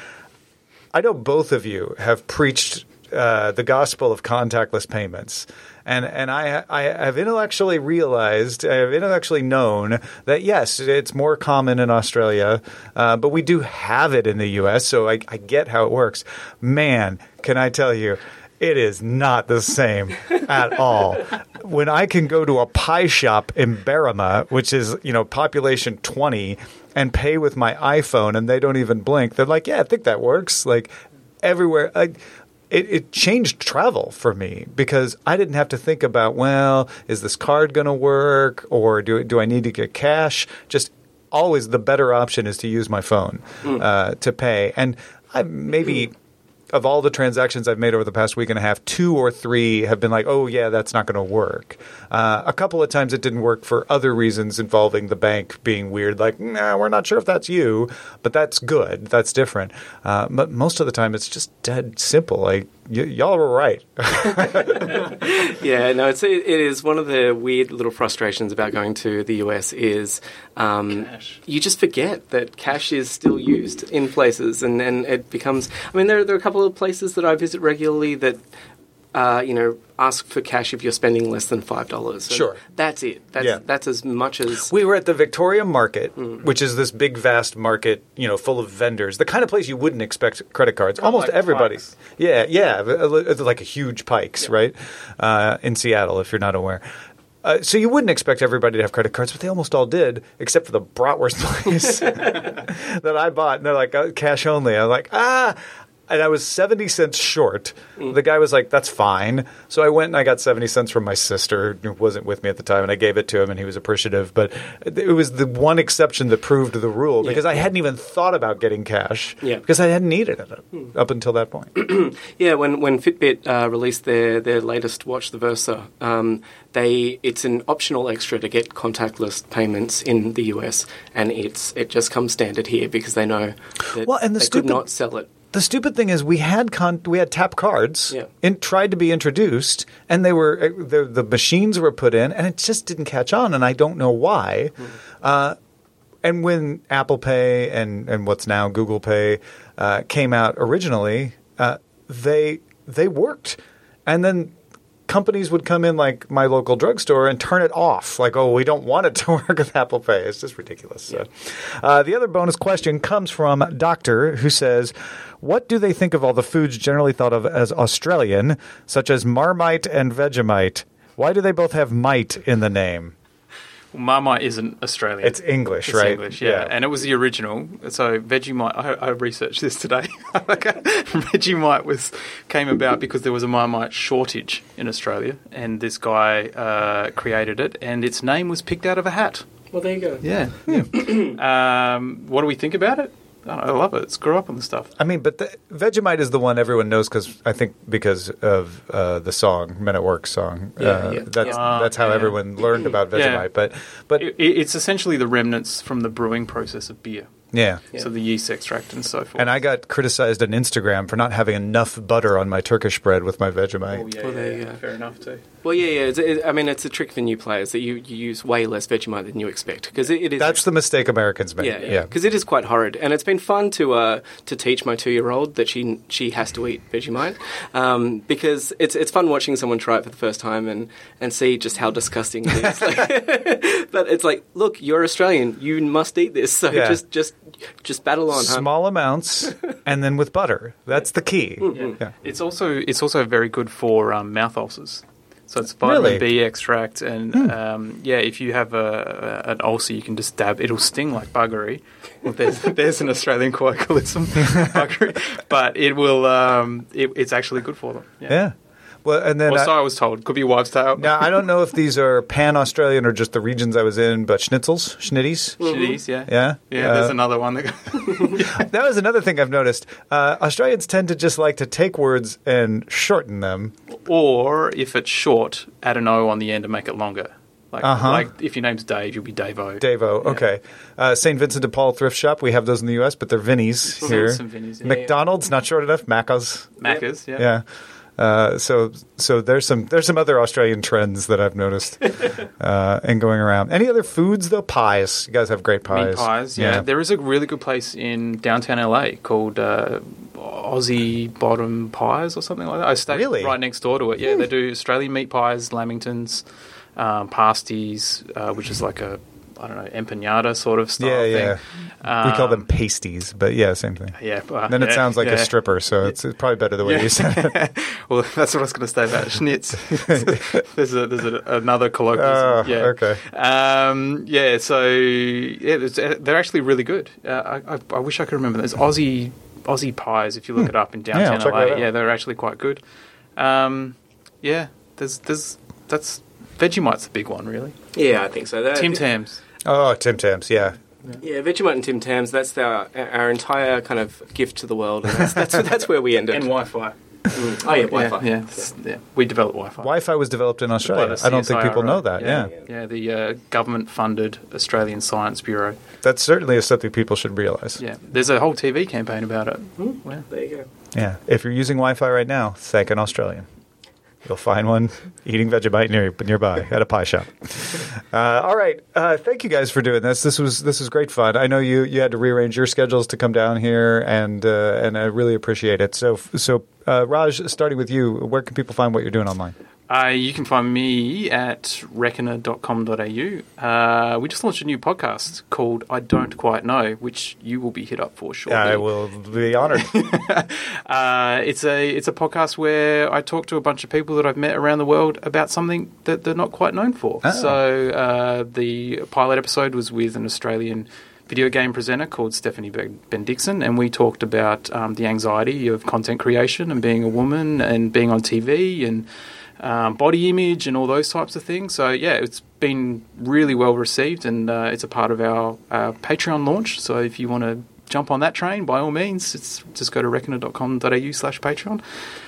I know both of you have preached uh, the gospel of contactless payments. And and I I have intellectually realized, I have intellectually known that, yes, it's more common in Australia, uh, but we do have it in the U S, so I, I get how it works. Man, can I tell you, it is not the same at all. When I can go to a pie shop in Berrima, which is, you know, population twenty, and pay with my iPhone and they don't even blink, they're like, yeah, I think that works. Like everywhere. I, it, it changed travel for me because I didn't have to think about, well, is this card going to work or do, do I need to get cash? Just always the better option is to use my phone mm. uh, to pay. And I maybe... of all the transactions I've made over the past week and a half, two or three have been like, oh, yeah, that's not going to work. Uh, a couple of times it didn't work for other reasons involving the bank being weird, like, nah, we're not sure if that's you, but that's good. That's different. Uh, but most of the time it's just dead simple. I y- y'all were right. Yeah, no, it's it, it is one of the weird little frustrations about going to the U S is um, you just forget that cash is still used in places, and, and it becomes. I mean, there there are a couple of places that I visit regularly that. Uh, you know, ask for cash if you're spending less than five dollars. Sure. That's it. That's, Yeah. that's as much as... We were at the Victoria Market, Mm. which is this big, vast market, you know, full of vendors. The kind of place you wouldn't expect credit cards. Almost like everybody. Pikes. Yeah, yeah. It's like a huge Pikes, right? Uh, in Seattle, if you're not aware. Uh, so you wouldn't expect everybody to have credit cards, but they almost all did, except for the bratwurst place that I bought. And they're like, oh, cash only. I'm like, ah... And I was seventy cents short. Mm. The guy was like, that's fine. So I went and I got seventy cents from my sister, who wasn't with me at the time, and I gave it to him, and he was appreciative. But it was the one exception that proved the rule, because I hadn't even thought about getting cash, Yeah. because I hadn't needed it up until that point. Yeah, when when Fitbit uh, released their, their latest watch, the Versa, um, they it's an optional extra to get contactless payments in the U S, and it's it just comes standard here because they know that Well, and the they stupid- could not sell it. The stupid thing is, we had con- we had tap cards, Yeah. and tried to be introduced, and they were uh, the the machines were put in, and it just didn't catch on, and I don't know why. Mm. Uh, and when Apple Pay and, and what's now Google Pay uh, came out originally, uh, they they worked, and then companies would come in like my local drugstore and turn it off. Like, oh, we don't want it to work with Apple Pay. It's just ridiculous. So, uh, the other bonus question comes from Doctor, who says, what do they think of all the foods generally thought of as Australian, such as Marmite and Vegemite? Why do they both have mite in the name? Well, Marmite isn't Australian. It's English, It's right? English, yeah. And it was the original. So Vegemite, I, I researched this today. Vegemite was came about because there was a Marmite shortage in Australia, and this guy uh, created it, and its name was picked out of a hat. Well, there you go. Yeah. yeah. um, what do we think about it? I love it. Screw up on the stuff. I mean, but the, Vegemite is the one everyone knows because I think because of uh, the song Men at Work song. Yeah, uh, yeah. That's Yeah. that's how Yeah. everyone learned about Vegemite. Yeah. But but It, it's essentially the remnants from the brewing process of beer. yeah. So the yeast extract and so forth. And I got criticized on Instagram for not having enough butter on my Turkish bread with my Vegemite. Oh, yeah, Well, there yeah, you go. fair enough too. Well, yeah, yeah. It's, it, I mean, it's a trick for new players that you, you use way less Vegemite than you expect because it, it is. That's the mistake Americans make. Yeah, yeah, because it is quite horrid, and it's been fun to uh, to teach my two year old that she she has to eat Vegemite um, because it's it's fun watching someone try it for the first time and, and see just how disgusting it is. Like, but it's like, look, you're Australian, you must eat this, so Yeah. just just just battle on. Huh? Small amounts and then with butter. That's the key. Yeah. It's also it's also very good for um, mouth ulcers. So it's vitamin Really? B extract, and um, yeah, if you have a, a, an ulcer, you can just dab. It'll sting like buggery. Well, there's there's an Australian colloquialism, buggery, but it will. Um, it, it's actually good for them. Yeah. Yeah. Well, and then Well, I- so I was told. Could be wives' tale. now I don't know if these are pan-Australian or just the regions I was in, but schnitzels, schnitties. Shitties, yeah. Yeah? Yeah, Uh, there's another one. That That was another thing I've noticed. Uh, Australians tend to just like to take words and shorten them. or if it's short, add an O on the end and make it longer. Like, Uh-huh. like if your name's Dave, you'll be Dave-O. Davo, Yeah. okay. Uh, Saint Vincent de Paul thrift shop. We have those in the U S, but they're Vinnies here. Some Vinnies, yeah. McDonald's, not short enough. Macca's. Macca's, yeah. Yeah. Uh, so so there's some there's some other Australian trends that I've noticed uh, and going around. Any other foods though? Pies. You guys have great pies. Meat pies, yeah. There is a really good place in downtown L A called uh, Aussie Bottom Pies or something like that. I stay Really? right next door to it. Yeah, they do Australian meat pies, lamingtons, um, pasties, uh, which is like a, I don't know, empanada sort of style Yeah, thing. yeah. we call them Um, pasties, but yeah, same thing. Yeah. uh, Then it yeah, sounds like yeah. a stripper, so it's, it's probably better the way you said it. Well, that's what I was going to say about schnitz. there's a, there's a, another colloquialism. Oh, yeah. okay. Um, yeah, so yeah, it's, uh, they're actually really good. Uh, I, I, I wish I could remember. There's Aussie Aussie pies. If you look it up in Hmm. Yeah, I'll downtown check L that A, out. yeah, they're actually quite good. Um, yeah, there's there's that's Vegemite's the big one, really. Yeah, I think so. That, Tim Tams. Oh, Tim Tams, yeah. Yeah, Vegemite and Tim Tams. That's our our entire kind of gift to the world, and that's that's, that's where we end it. And Wi-Fi. Mm. Oh, yeah, Wi-Fi. Yeah, yeah. yeah. We developed Wi-Fi. Wi-Fi was developed in Australia. By the I don't think C S I R O. people know that. Yeah, Yeah, yeah. The uh, government-funded Australian Science Bureau. that certainly is something people should realize. Yeah, there's a whole T V campaign about it. Mm. Yeah. There you go. Yeah, if you're using Wi-Fi right now, thank an Australian. You'll find one eating Vegemite near, nearby at a pie shop. Uh, all right, uh, thank you guys for doing this. This was this was great fun. I know you, you had to rearrange your schedules to come down here, and uh, and I really appreciate it. So so uh, Raj, starting with you, where can people find what you're doing online? Uh, you can find me at reckoner dot com dot a u. Uh, we just launched a new podcast called I Don't Quite Know, which you will be hit up for shortly. I will be honored. uh, it's a it's a podcast where I talk to a bunch of people that I've met around the world about something that they're not quite known for. Oh. So uh, the pilot episode was with an Australian video game presenter called Stephanie Ben-Dixon, and we talked about um, the anxiety of content creation and being a woman and being on T V and Um, body image and all those types of things. So, yeah, it's been really well received, and uh, it's a part of our uh, Patreon launch. So if you want to jump on that train, by all means, it's just go to reckoner dot com dot a u slash Patreon.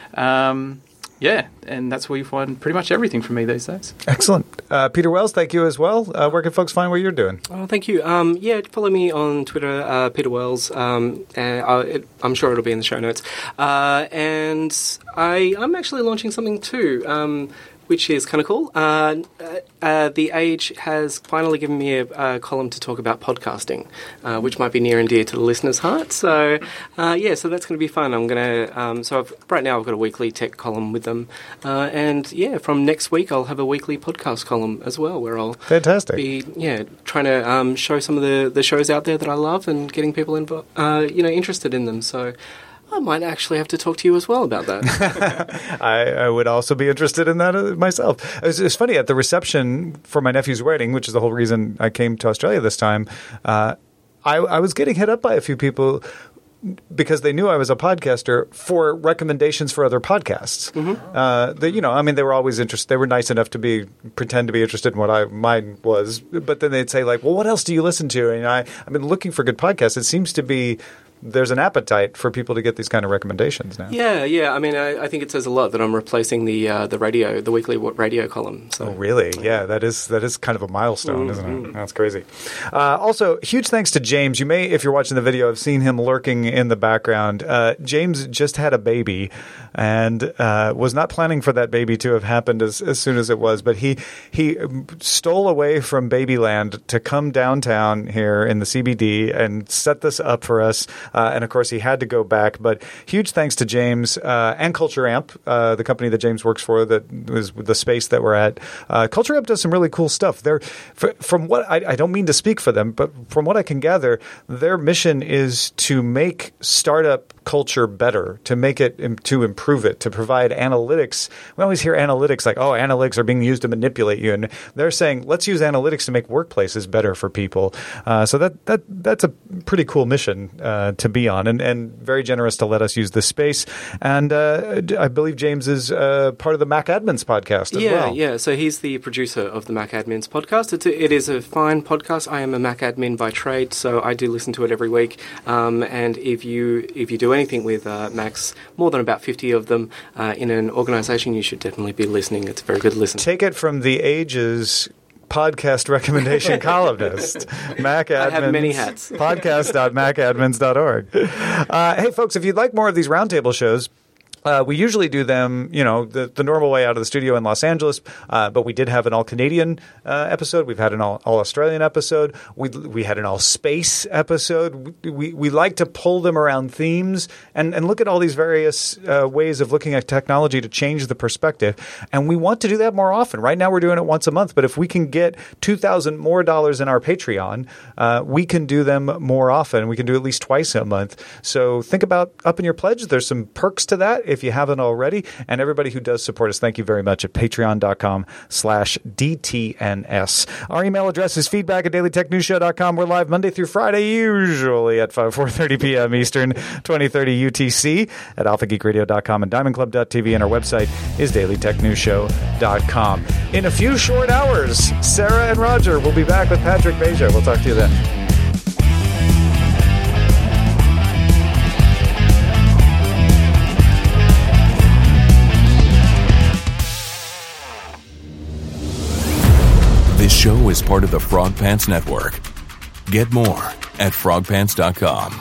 Um, yeah, and that's where you find pretty much everything from me these days. Excellent. Uh, Peter Wells, thank you as well. Uh, where can folks find what you're doing? Oh, thank you. Um, yeah, follow me on Twitter, uh, Peter Wells. Um, and I, it, I'm sure it'll be in the show notes. Uh, and I, I'm actually launching something too, um, which is kind of cool. Uh, uh, the Age has finally given me a, a column to talk about podcasting, uh, which might be near and dear to the listener's heart. So, uh, yeah, so that's going to be fun. I'm going to. Um, so I've, right now I've got a weekly tech column with them, uh, and yeah, from next week I'll have a weekly podcast column as well, where I'll Fantastic. be yeah trying to um, show some of the, the shows out there that I love and getting people invo- uh, you know interested in them. So. I might actually have to talk to you as well about that. I, I would also be interested in that uh, myself. It's, it's funny, at the reception for my nephew's wedding, which is the whole reason I came to Australia this time, uh, I, I was getting hit up by a few people because they knew I was a podcaster for recommendations for other podcasts. Mm-hmm. Uh, they, you know, I mean, they were always interested. They were nice enough to be pretend to be interested in what I mine was, but then they'd say like, "Well, what else do you listen to?" And I, I've been looking for good podcasts. It seems to be. There's an appetite for people to get these kind of recommendations now. Yeah, yeah. I mean, I, I think it says a lot that I'm replacing the uh, the radio, the weekly radio column. So. Oh, really? Yeah, that is that is kind of a milestone, mm-hmm. isn't it? That's crazy. Uh, also, huge thanks to James. You may, if you're watching the video, have seen him lurking in the background. Uh, James just had a baby and uh, was not planning for that baby to have happened as, as soon as it was, but he he stole away from Babyland to come downtown here in the C B D and set this up for us. Uh, and, of course, he had to go back. But huge thanks to James uh, and Culture Amp, uh, the company that James works for, that was the space that we're at. Uh, Culture Amp does some really cool stuff. They're, for, from what I, I don't mean to speak for them, but from what I can gather, their mission is to make startup culture better, to make it, to improve it, to provide analytics. We always hear analytics like, oh, analytics are being used to manipulate you. And they're saying, let's use analytics to make workplaces better for people. Uh, so that that that's a pretty cool mission uh, to be on, and, and very generous to let us use this space. And uh, I believe James is uh, part of the Mac Admins podcast as yeah, well. Yeah, so he's the producer of the Mac Admins podcast. It's a, it is a fine podcast. I am a Mac admin by trade, so I do listen to it every week. Um, and if you if you do anything with uh, Macs, more than about fifty of them uh, in an organisation, you should definitely be listening. It's a very good listen. Take it from the Age's podcast recommendation columnist, Mac Admins. I have many hats. podcast dot mac admins dot org. Uh, hey, folks, if you'd like more of these roundtable shows, Uh, we usually do them, you know, the, the normal way out of the studio in Los Angeles, uh, but we did have an all-Canadian uh, episode. We've had an all, all-Australian episode. We we had an all-space episode. We, we we like to pull them around themes and, and look at all these various uh, ways of looking at technology to change the perspective. And we want to do that more often. Right now we're doing it once a month, but if we can get two thousand dollars more dollars in our Patreon, uh, we can do them more often. We can do at least twice a month. So think about upping your pledge. There's some perks to that if you haven't already. And everybody who does support us, thank you very much at patreon.com slash DTNS. Our email address is feedback at daily tech news show dot com. We're live Monday through Friday, usually at four thirty p.m. Eastern, twenty thirty U T C at alpha geek radio dot com and diamond club dot t v. And our website is daily tech news show dot com. In a few short hours, Sarah and Roger will be back with Patrick Beja. We'll talk to you then. This show is part of the Frog Pants Network. Get more at frog pants dot com.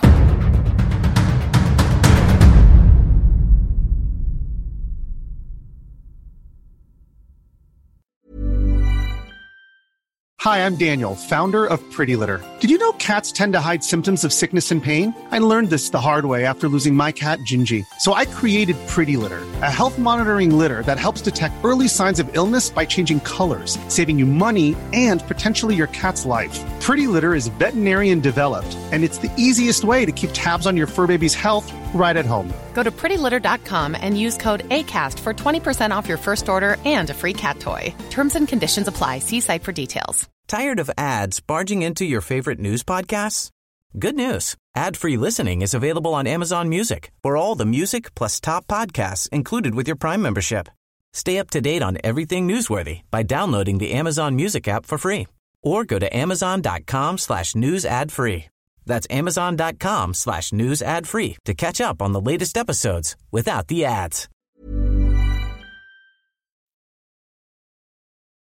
Hi, I'm Daniel, founder of Pretty Litter. Did you know cats tend to hide symptoms of sickness and pain? I learned this the hard way after losing my cat, Gingy. So I created Pretty Litter, a health monitoring litter that helps detect early signs of illness by changing colors, saving you money and potentially your cat's life. Pretty Litter is veterinarian developed, and it's the easiest way to keep tabs on your fur baby's health right at home. Go to pretty litter dot com and use code ACAST for twenty percent off your first order and a free cat toy. Terms and conditions apply. See site for details. Tired of ads barging into your favorite news podcasts? Good news. Ad-free listening is available on Amazon Music for all the music plus top podcasts included with your Prime membership. Stay up to date on everything newsworthy by downloading the Amazon Music app for free or go to amazon dot com slash news ad free. That's amazon dot com slash news ad free to catch up on the latest episodes without the ads.